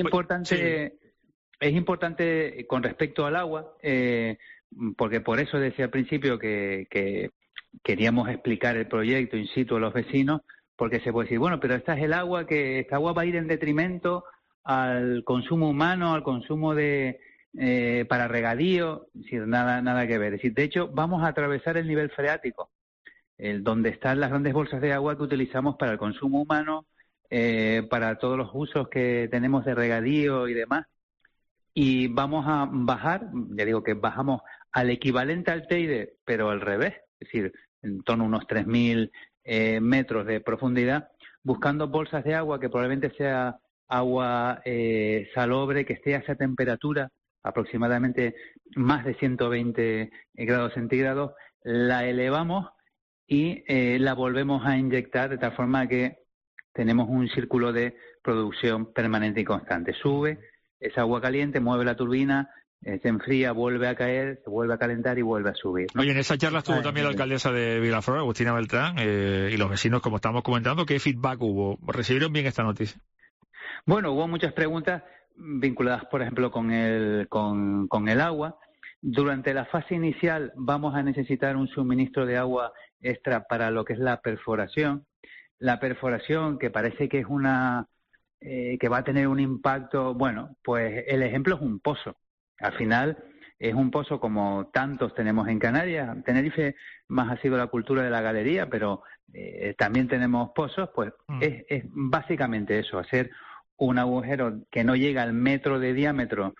importante con respecto al agua, porque por eso decía al principio que queríamos explicar el proyecto in situ a los vecinos, porque se puede decir, bueno, pero esta agua va a ir en detrimento al consumo humano, al consumo para regadío, es decir, nada que ver. Es decir, de hecho, vamos a atravesar el nivel freático, donde están las grandes bolsas de agua que utilizamos para el consumo humano, para todos los usos que tenemos de regadío y demás. Y vamos a bajar, ya digo que bajamos al equivalente al Teide, pero al revés, es decir, en torno a unos 3.000 metros de profundidad, buscando bolsas de agua que probablemente sea agua salobre, que esté a esa temperatura, aproximadamente más de 120 grados centígrados, la elevamos y la volvemos a inyectar de tal forma que tenemos un círculo de producción permanente y constante. Sube esa agua caliente, mueve la turbina, se enfría, vuelve a caer, se vuelve a calentar y vuelve a subir, ¿no? Oye, en esa charla estuvo también la alcaldesa de Vilaflor, Agustina Beltrán, y los vecinos, como estamos comentando. ¿Qué feedback hubo? ¿Recibieron bien esta noticia? Bueno, hubo muchas preguntas vinculadas, por ejemplo, con el agua. Durante la fase inicial vamos a necesitar un suministro de agua extra para lo que es la perforación. La perforación, que parece que es que va a tener un impacto, bueno, pues el ejemplo es un pozo. Al final es un pozo como tantos tenemos en Canarias. Tenerife más ha sido la cultura de la galería, pero también tenemos pozos, pues es básicamente eso, hacer un agujero que no llega al metro de diámetro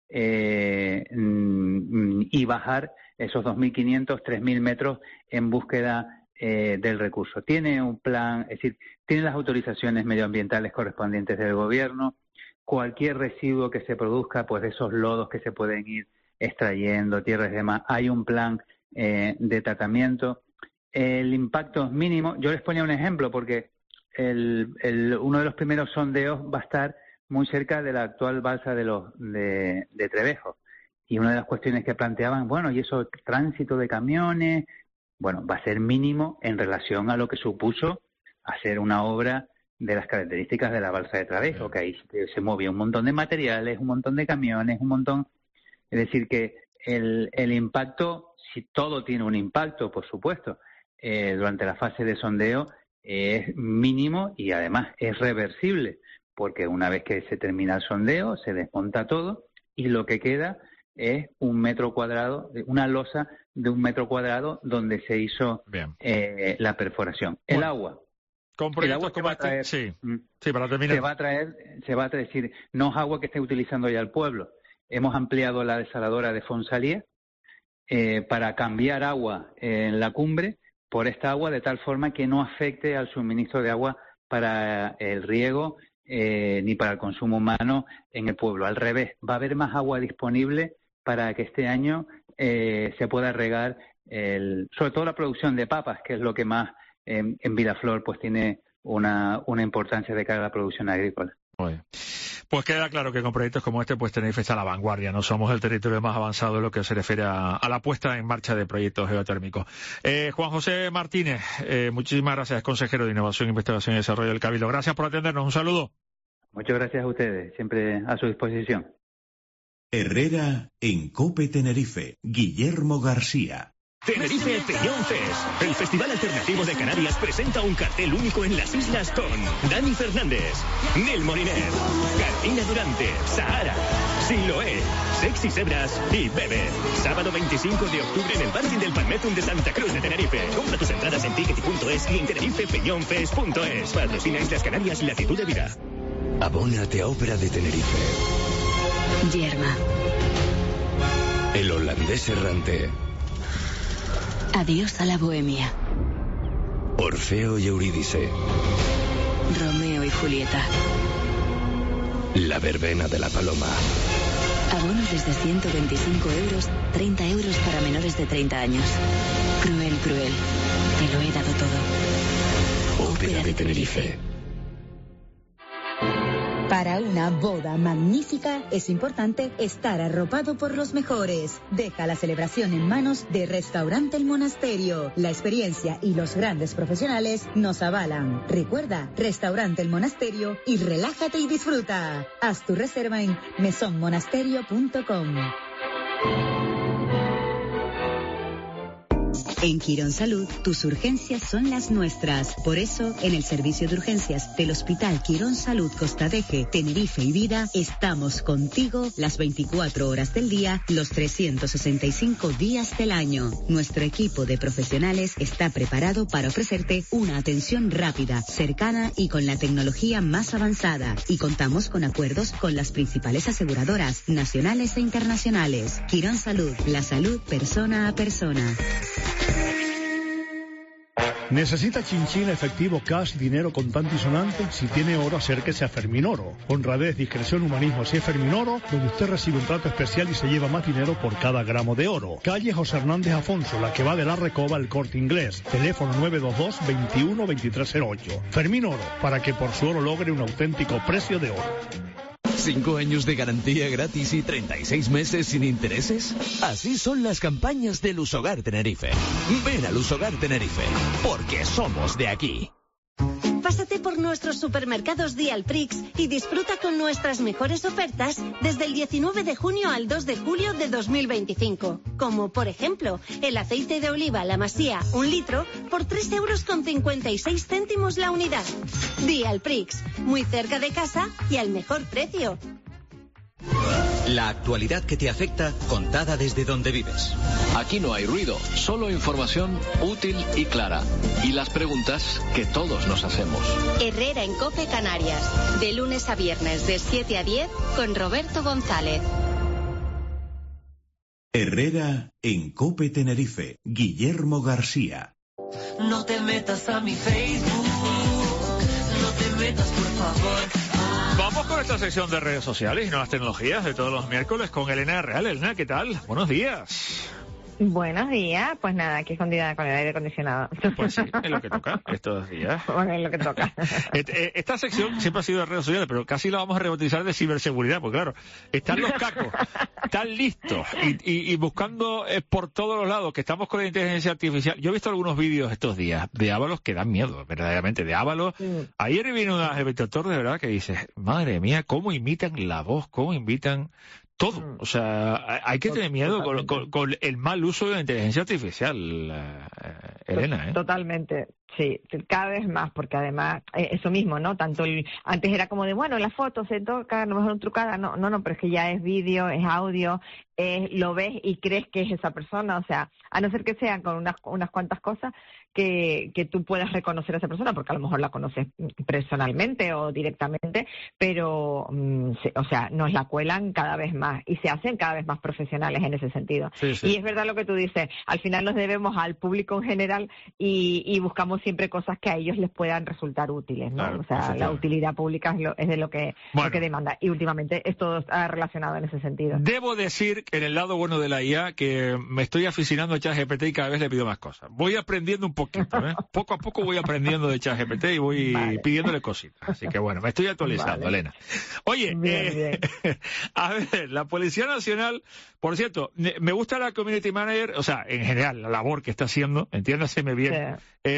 y bajar esos 2.500, 3.000 metros en búsqueda del recurso. Tiene un plan, es decir, tiene las autorizaciones medioambientales correspondientes del gobierno. Cualquier residuo que se produzca, pues de esos lodos que se pueden ir extrayendo, tierras y demás, hay un plan de tratamiento. El impacto es mínimo. Yo les ponía un ejemplo porque uno de los primeros sondeos va a estar muy cerca de la actual balsa de Trevejo. Y una de las cuestiones que planteaban, bueno, y eso, tránsito de camiones, bueno, va a ser mínimo en relación a lo que supuso hacer una obra de las características de la balsa de Trevejo, que ahí se movía un montón de materiales, un montón de camiones, un montón. Es decir, que el impacto, si todo tiene un impacto, por supuesto, durante la fase de sondeo, es mínimo y además es reversible, porque una vez que se termina el sondeo, se desmonta todo y lo que queda es 1 metro cuadrado, una losa de 1 metro cuadrado donde se hizo la perforación. Bueno, el agua se va a traer, para terminar. Se va a traer, decir, no es agua que esté utilizando ya el pueblo. Hemos ampliado la desaladora de Fonsalía, para cambiar agua en la cumbre por esta agua, de tal forma que no afecte al suministro de agua para el riego ni para el consumo humano en el pueblo. Al revés, va a haber más agua disponible para que este año se pueda regar sobre todo la producción de papas, que es lo que más en Vilaflor pues tiene una importancia de cara a la producción agrícola. Oye. Pues queda claro que con proyectos como este, pues Tenerife está a la vanguardia, no somos el territorio más avanzado en lo que se refiere a la puesta en marcha de proyectos geotérmicos. Juan José Martínez, muchísimas gracias, consejero de Innovación, Investigación y Desarrollo del Cabildo. Gracias por atendernos, un saludo. Muchas gracias a ustedes, siempre a su disposición. Herrera en COPE Tenerife, Guillermo García. Tenerife Peñón Fest, el festival alternativo de Canarias, presenta un cartel único en las islas con Dani Fernández, Nel Moliner, Carolina Durante, Sahara, Siloé, Sexy Zebras y Bebe. Sábado 25 de octubre en el parking del Palmetum de Santa Cruz de Tenerife. Compra tus entradas en ticket.es y en tenerifepeñonfest.es. Patrocina Islas Canarias, Latitud de Vida. Abónate a Ópera de Tenerife. Yerma. El holandés errante. Adiós a la bohemia. Orfeo y Eurídice. Romeo y Julieta. La verbena de la paloma. Abonos desde 125 euros, 30 euros para menores de 30 años. Cruel, cruel. Te lo he dado todo. Ópera de Tenerife. Para una boda magnífica es importante estar arropado por los mejores. Deja la celebración en manos de Restaurante El Monasterio. La experiencia y los grandes profesionales nos avalan. Recuerda, Restaurante El Monasterio y relájate y disfruta. Haz tu reserva en mesonmonasterio.com. En Quirón Salud, tus urgencias son las nuestras. Por eso, en el servicio de urgencias del Hospital Quirón Salud Costa Deje, Tenerife y Vida, estamos contigo las 24 horas del día, los 365 días del año. Nuestro equipo de profesionales está preparado para ofrecerte una atención rápida, cercana y con la tecnología más avanzada. Y contamos con acuerdos con las principales aseguradoras nacionales e internacionales. Quirón Salud, la salud persona a persona. ¿Necesita chinchín, efectivo, cash, dinero contante y sonante? Si tiene oro, acérquese a Fermín Oro. Honradez, discreción, humanismo, así es Fermín Oro, donde usted recibe un trato especial y se lleva más dinero por cada gramo de oro. Calle José Hernández Afonso, la que va de la Recoba al Corte Inglés. Teléfono 922-21-2308. Fermín Oro, para que por su oro logre un auténtico precio de oro. 5 años de garantía gratis y 36 meses sin intereses. Así son las campañas de Lusogar Tenerife. Ven a Lusogar Tenerife, porque somos de aquí. Pásate por nuestros supermercados Dialprix y disfruta con nuestras mejores ofertas desde el 19 de junio al 2 de julio de 2025. Como, por ejemplo, el aceite de oliva La Masía, 1 litro, por 3,56 euros la unidad. Dialprix, muy cerca de casa y al mejor precio. La actualidad que te afecta, contada desde donde vives. Aquí no hay ruido, solo información útil y clara. Y las preguntas que todos nos hacemos. Herrera en COPE Canarias. De lunes a viernes de 7 a 10 con Roberto González. Herrera en COPE Tenerife, Guillermo García. No te metas a mi Facebook, no te metas por favor. Vamos con esta sección de redes sociales y nuevas tecnologías de todos los miércoles con Elena Real. Elena, ¿qué tal? Buenos días. Buenos días, pues nada, aquí escondida con el aire acondicionado. Pues sí, es lo que toca estos días. Bueno, es lo que toca. Esta sección siempre ha sido de redes sociales, pero casi la vamos a rebautizar de ciberseguridad, porque claro, están los cacos, están listos y buscando por todos los lados, que estamos con la inteligencia artificial. Yo he visto algunos vídeos estos días de Ábalos que dan miedo, verdaderamente, de Ábalos. Ayer vino un agricultor de verdad que dice, madre mía, cómo imitan la voz, cómo imitan todo. O sea, hay que tener miedo con el mal uso de la inteligencia artificial, Elena, ¿eh? Totalmente. Sí, cada vez más, porque además, eso mismo, ¿no? Tanto antes era como de, bueno, la foto se toca, a lo mejor trucada, no, pero es que ya es vídeo, es audio, lo ves y crees que es esa persona, o sea, a no ser que sean con unas cuantas cosas que tú puedas reconocer a esa persona, porque a lo mejor la conoces personalmente o directamente, pero, o sea, nos la cuelan cada vez más y se hacen cada vez más profesionales en ese sentido. Sí, sí. Y es verdad lo que tú dices, al final nos debemos al público en general y buscamos siempre cosas que a ellos les puedan resultar útiles, ¿no? Claro, o sea, la utilidad pública es de lo que demanda, y últimamente es todo está relacionado en ese sentido. Debo decir, en el lado bueno de la IA, que me estoy aficionando a ChatGPT y cada vez le pido más cosas. Voy aprendiendo un poquito, ¿eh? Poco a poco voy aprendiendo de ChatGPT y voy pidiéndole cositas. Así que bueno, me estoy actualizando, Elena. Oye, bien. A ver, la Policía Nacional, por cierto, me gusta la Community Manager, o sea, en general, la labor que está haciendo, entiéndaseme bien. Sí.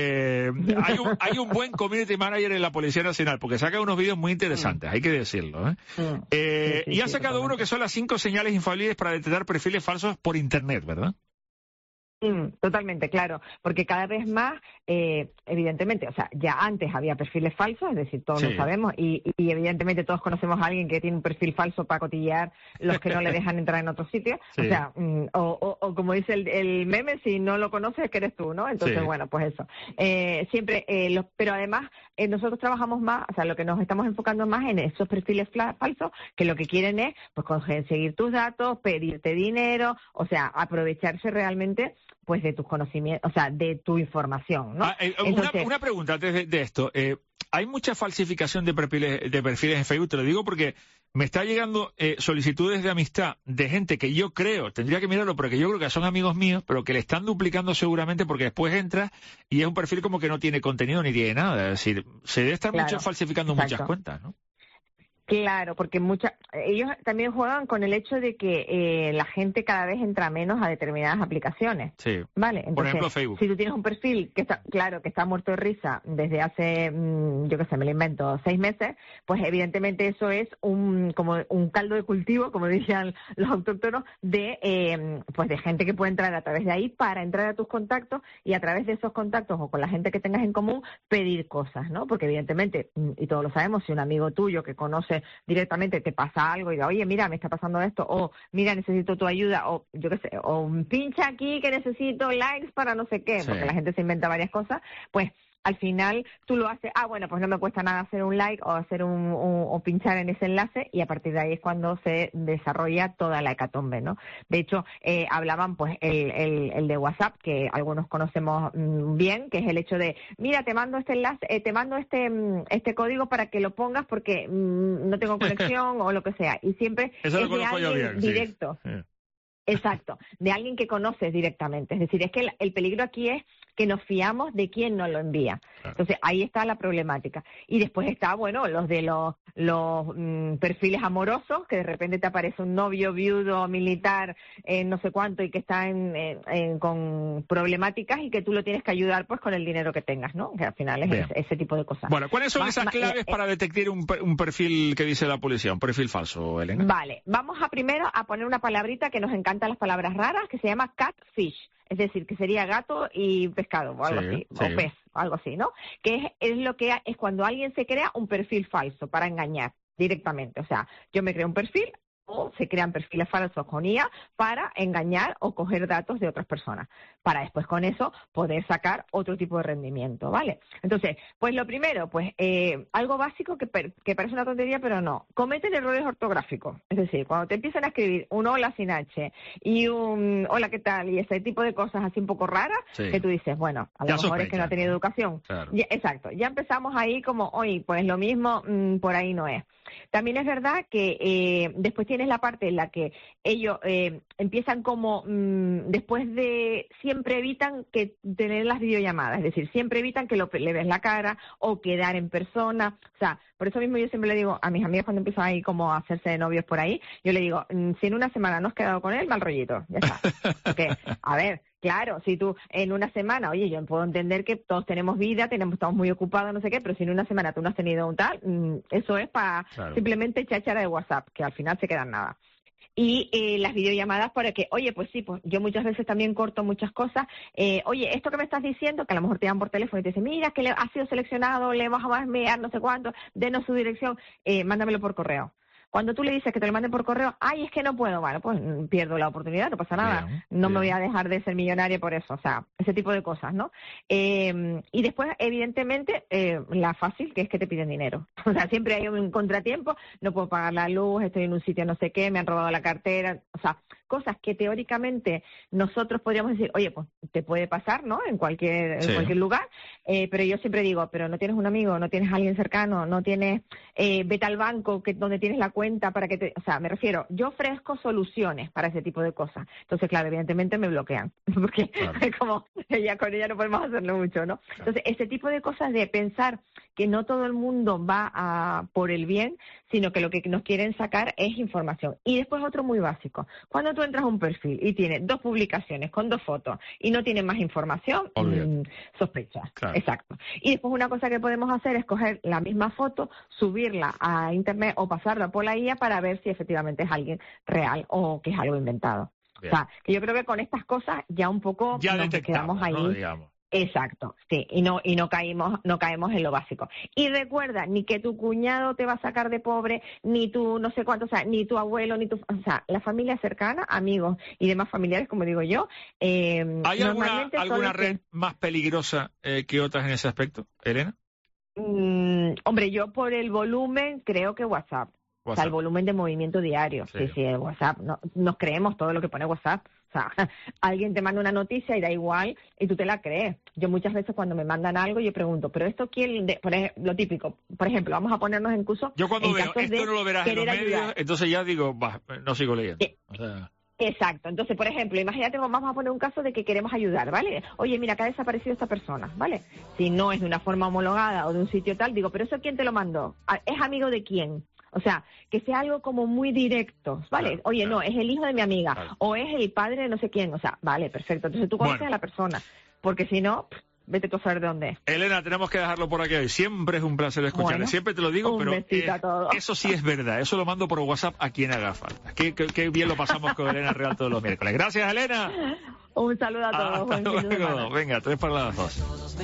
Hay un buen Community Manager en la Policía Nacional, porque saca unos vídeos muy interesantes, hay que decirlo, ¿eh? Y ha sacado uno que son las 5 señales infalibles para detectar perfiles falsos por Internet, ¿verdad? Totalmente, claro, porque cada vez más, evidentemente, o sea, ya antes había perfiles falsos, es decir, todos lo sabemos, y evidentemente todos conocemos a alguien que tiene un perfil falso para cotillear los que no le dejan entrar en otro sitio, o sea, o como dice el meme, si no lo conoces, que eres tú, ¿no? Entonces, bueno, pues eso. Siempre, pero además, nosotros trabajamos más, o sea, lo que nos estamos enfocando más en esos perfiles falsos, que lo que quieren es, pues, conseguir tus datos, pedirte dinero, o sea, aprovecharse realmente pues de tus conocimientos, o sea, de tu información, ¿no? Entonces, una pregunta antes de esto. ¿Hay mucha falsificación de perfiles en Facebook? Te lo digo porque me está llegando solicitudes de amistad de gente que yo creo, tendría que mirarlo, pero que yo creo que son amigos míos, pero que le están duplicando seguramente porque después entras y es un perfil como que no tiene contenido ni tiene nada. Es decir, se debe estar mucho falsificando muchas cuentas, ¿no? Claro, porque ellos también juegan con el hecho de que la gente cada vez entra menos a determinadas aplicaciones. Sí. Vale, entonces, por ejemplo, Facebook. Si tú tienes un perfil que está muerto de risa desde hace, yo qué sé, me lo invento, 6 meses, pues evidentemente eso es como un caldo de cultivo, como dirían los autóctonos, pues de gente que puede entrar a través de ahí para entrar a tus contactos y a través de esos contactos o con la gente que tengas en común pedir cosas, ¿no? Porque evidentemente, y todos lo sabemos, si un amigo tuyo que conoce directamente te pasa algo y diga, oye, mira, me está pasando esto, o mira, necesito tu ayuda, o yo qué sé, o pincha aquí que necesito likes para no sé qué, porque la gente se inventa varias cosas, pues al final tú lo haces, bueno, pues no me cuesta nada hacer un like o hacer o pinchar en ese enlace, y a partir de ahí es cuando se desarrolla toda la hecatombe, ¿no? De hecho, hablaban pues el de WhatsApp, que algunos conocemos bien, que es el hecho de, mira, te mando este enlace, te mando este código para que lo pongas porque no tengo conexión o lo que sea, y siempre eso es de alguien directo. Sí. Exacto, de alguien que conoces directamente. Es decir, es que el peligro aquí es que nos fiamos de quien nos lo envía. Claro. Entonces, ahí está la problemática. Y después está, bueno, los de los perfiles amorosos, que de repente te aparece un novio viudo militar, no sé cuánto, y que está con problemáticas y que tú lo tienes que ayudar pues con el dinero que tengas, ¿no? Que al final es ese tipo de cosas. Bueno, ¿cuáles son esas claves para detectar un perfil que dice la policía, un perfil falso, Elena? Vale, vamos primero a poner una palabrita que nos encantan las palabras raras, que se llama catfish. Es decir, que sería gato y pescado, o algo así, o pez, algo así, ¿no? Que es lo que es cuando alguien se crea un perfil falso para engañar directamente. O sea, yo me creo un perfil, o se crean perfiles falsos con IA para engañar o coger datos de otras personas, para después con eso poder sacar otro tipo de rendimiento, ¿vale? Entonces, pues lo primero, pues algo básico que parece una tontería, pero no. Cometen errores ortográficos. Es decir, cuando te empiezan a escribir un hola sin H y un hola, ¿qué tal? Y ese tipo de cosas así un poco raras, que tú dices, bueno, a lo mejor es que no ha tenido educación. Claro. Exacto. Ya empezamos ahí como, oye, pues lo mismo, por ahí no es. También es verdad que después tienes la parte en la que ellos empiezan como después de siempre evitan que tener las videollamadas, es decir, siempre evitan que le ves la cara o quedar en persona. O sea, por eso mismo yo siempre le digo a mis amigas cuando empiezan ahí como a hacerse de novios por ahí, yo le digo, si en una semana no has quedado con él, mal rollito, ya está. Porque, a ver, claro, si tú en una semana, oye, yo puedo entender que todos tenemos vida, estamos muy ocupados, no sé qué, pero si en una semana tú no has tenido un tal, eso es para simplemente cháchara de WhatsApp, que al final se queda en nada. Y las videollamadas para que, oye, pues sí, pues yo muchas veces también corto muchas cosas. Oye, esto que me estás diciendo, que a lo mejor te llaman por teléfono y te dicen, mira, que ha sido seleccionado, le vamos a enviar no sé cuánto, denos su dirección, mándamelo por correo. Cuando tú le dices que te lo manden por correo, ay, es que no puedo, bueno, pues pierdo la oportunidad, no pasa nada. Bien, no me voy a dejar de ser millonaria por eso, o sea, ese tipo de cosas, ¿no? Y después, evidentemente, la fácil, que es que te piden dinero. O sea, siempre hay un contratiempo, no puedo pagar la luz, estoy en un sitio no sé qué, me han robado la cartera, o sea, cosas que teóricamente nosotros podríamos decir, oye, pues te puede pasar, ¿no? En cualquier lugar, pero yo siempre digo, pero no tienes un amigo, no tienes a alguien cercano, no tienes, vete al banco donde tienes la cuenta para que te, o sea, me refiero, yo ofrezco soluciones para ese tipo de cosas. Entonces, claro, evidentemente me bloquean, porque es como, ya con ella no podemos hacerlo mucho, ¿no? Entonces, ese tipo de cosas de pensar que no todo el mundo va por el bien, sino que lo que nos quieren sacar es información. Y después otro muy básico. Cuando tú entras a un perfil y tiene 2 publicaciones con 2 fotos y no tiene más información, sospecha. Claro. Exacto. Y después una cosa que podemos hacer es coger la misma foto, subirla a internet o pasarla por la IA para ver si efectivamente es alguien real o que es algo inventado. Bien. O sea, que yo creo que con estas cosas ya un poco ya nos quedamos ahí. ¿No? Digamos. Exacto, sí, y no caemos en lo básico. Y recuerda, ni que tu cuñado te va a sacar de pobre, ni tu no sé cuánto, o sea, ni tu abuelo, ni tu, o sea, la familia cercana, amigos y demás familiares, como digo yo. ¿Hay alguna red más peligrosa que otras en ese aspecto, Elena? Hombre, yo por el volumen creo que WhatsApp. O sea, el volumen de movimiento diario. Sí, el WhatsApp. No, nos creemos todo lo que pone WhatsApp. O sea, alguien te manda una noticia y da igual y tú te la crees. Yo muchas veces cuando me mandan algo yo pregunto, ¿pero esto quién? Por ejemplo, lo típico. Por ejemplo, vamos a ponernos en curso. Yo cuando veo esto no lo verás en los medios, entonces ya digo, no sigo leyendo. O sea... Exacto. Entonces, por ejemplo, imagínate, vamos a poner un caso de que queremos ayudar, ¿vale? Oye, mira, que ha desaparecido esta persona, ¿vale? Si no es de una forma homologada o de un sitio tal, digo, ¿pero eso quién te lo mandó? ¿Es amigo de quién? O sea, que sea algo como muy directo, ¿vale? Claro, Oye, no, es el hijo de mi amiga, o es el padre de no sé quién, o sea, vale, perfecto. Entonces tú conoces a la persona, porque si no, vete tú a saber de dónde es. Elena, tenemos que dejarlo por aquí hoy. Siempre es un placer escucharle, bueno, siempre te lo digo, pero eso sí es verdad, eso lo mando por WhatsApp a quien haga falta. Qué bien lo pasamos con Elena Real todos los miércoles. Gracias, Elena. Un saludo a todos. Hasta luego. Venga, 3 para las 2.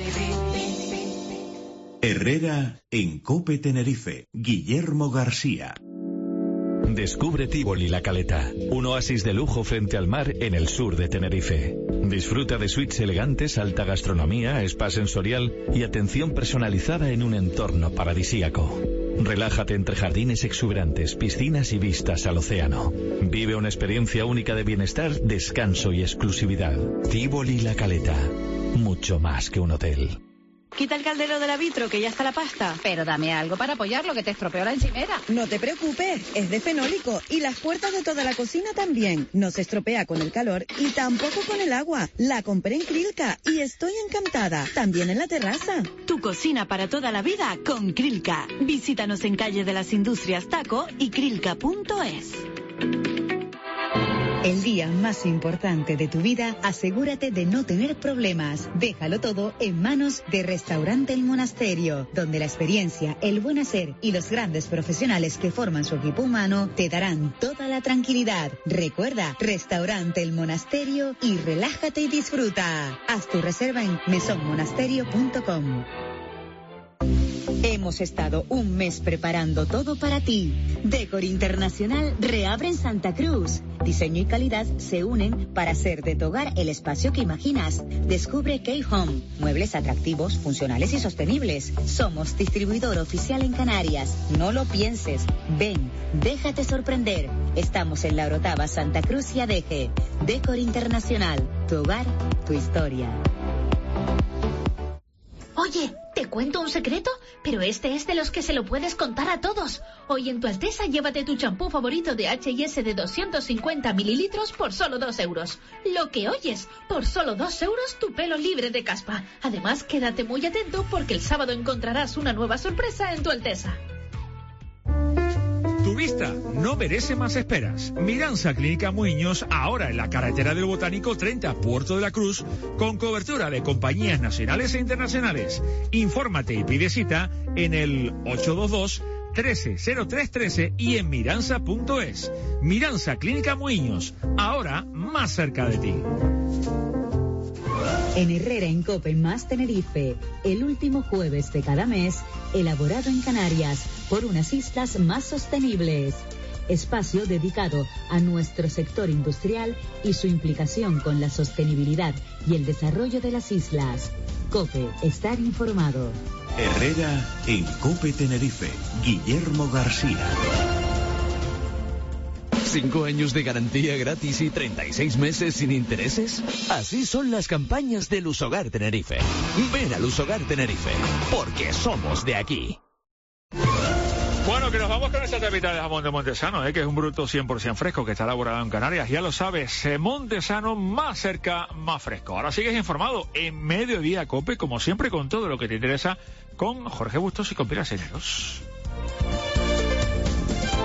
Herrera en COPE Tenerife. Guillermo García. Descubre Tívoli La Caleta, un oasis de lujo frente al mar en el sur de Tenerife. Disfruta de suites elegantes, alta gastronomía, spa sensorial y atención personalizada en un entorno paradisíaco. Relájate entre jardines exuberantes, piscinas y vistas al océano. Vive una experiencia única de bienestar, descanso y exclusividad. Tívoli La Caleta, mucho más que un hotel. Quita el caldero del vitro, que ya está la pasta. Pero dame algo para apoyarlo, que te estropeó la encimera. No te preocupes, es de fenólico. Y las puertas de toda la cocina también. No se estropea con el calor y tampoco con el agua. La compré en Krilka y estoy encantada. También en la terraza. Tu cocina para toda la vida con Krilka. Visítanos en Calle de las Industrias Taco y krilka.es. El día más importante de tu vida, asegúrate de no tener problemas. Déjalo todo en manos de Restaurante El Monasterio, donde la experiencia, el buen hacer y los grandes profesionales que forman su equipo humano te darán toda la tranquilidad. Recuerda, Restaurante El Monasterio y relájate y disfruta. Haz tu reserva en mesonmonasterio.com. Hemos estado un mes preparando todo para ti. Decor Internacional reabre en Santa Cruz. Diseño y calidad se unen para hacer de tu hogar el espacio que imaginas. Descubre K-Home, muebles atractivos, funcionales y sostenibles. Somos distribuidor oficial en Canarias. No lo pienses. Ven, déjate sorprender. Estamos en La Orotava, Santa Cruz y Adeje. Decor Internacional, tu hogar, tu historia. Oye, ¿te cuento un secreto? Pero este es de los que se lo puedes contar a todos. Hoy en Tu Alteza llévate tu champú favorito de H&S de 250 mililitros por solo 2 euros. Lo que oyes, por solo 2 euros tu pelo libre de caspa. Además, quédate muy atento porque el sábado encontrarás una nueva sorpresa en Tu Alteza. Tu vista no merece más esperas. Miranza Clínica Muiños, ahora en la carretera del Botánico 30, Puerto de la Cruz, con cobertura de compañías nacionales e internacionales. Infórmate y pide cita en el 822 130313 y en miranza.es. Miranza Clínica Muiños, ahora más cerca de ti. En Herrera en Cope más Tenerife, el último jueves de cada mes, elaborado en Canarias por unas islas más sostenibles. Espacio dedicado a nuestro sector industrial y su implicación con la sostenibilidad y el desarrollo de las islas. Cope, estar informado. Herrera en Cope Tenerife, Guillermo García. 5 años de garantía gratis y 36 meses sin intereses. Así son las campañas de Lusogar Tenerife. Ven a Lusogar Tenerife, porque somos de aquí. Bueno, que nos vamos con esta tapita de jamón de Montesano, que es un bruto 100% fresco que está elaborado en Canarias. Ya lo sabes, Montesano, más cerca, más fresco. Ahora sigues informado en Mediodía Cope, como siempre, con todo lo que te interesa, con Jorge Bustos y con Pilar Seneros.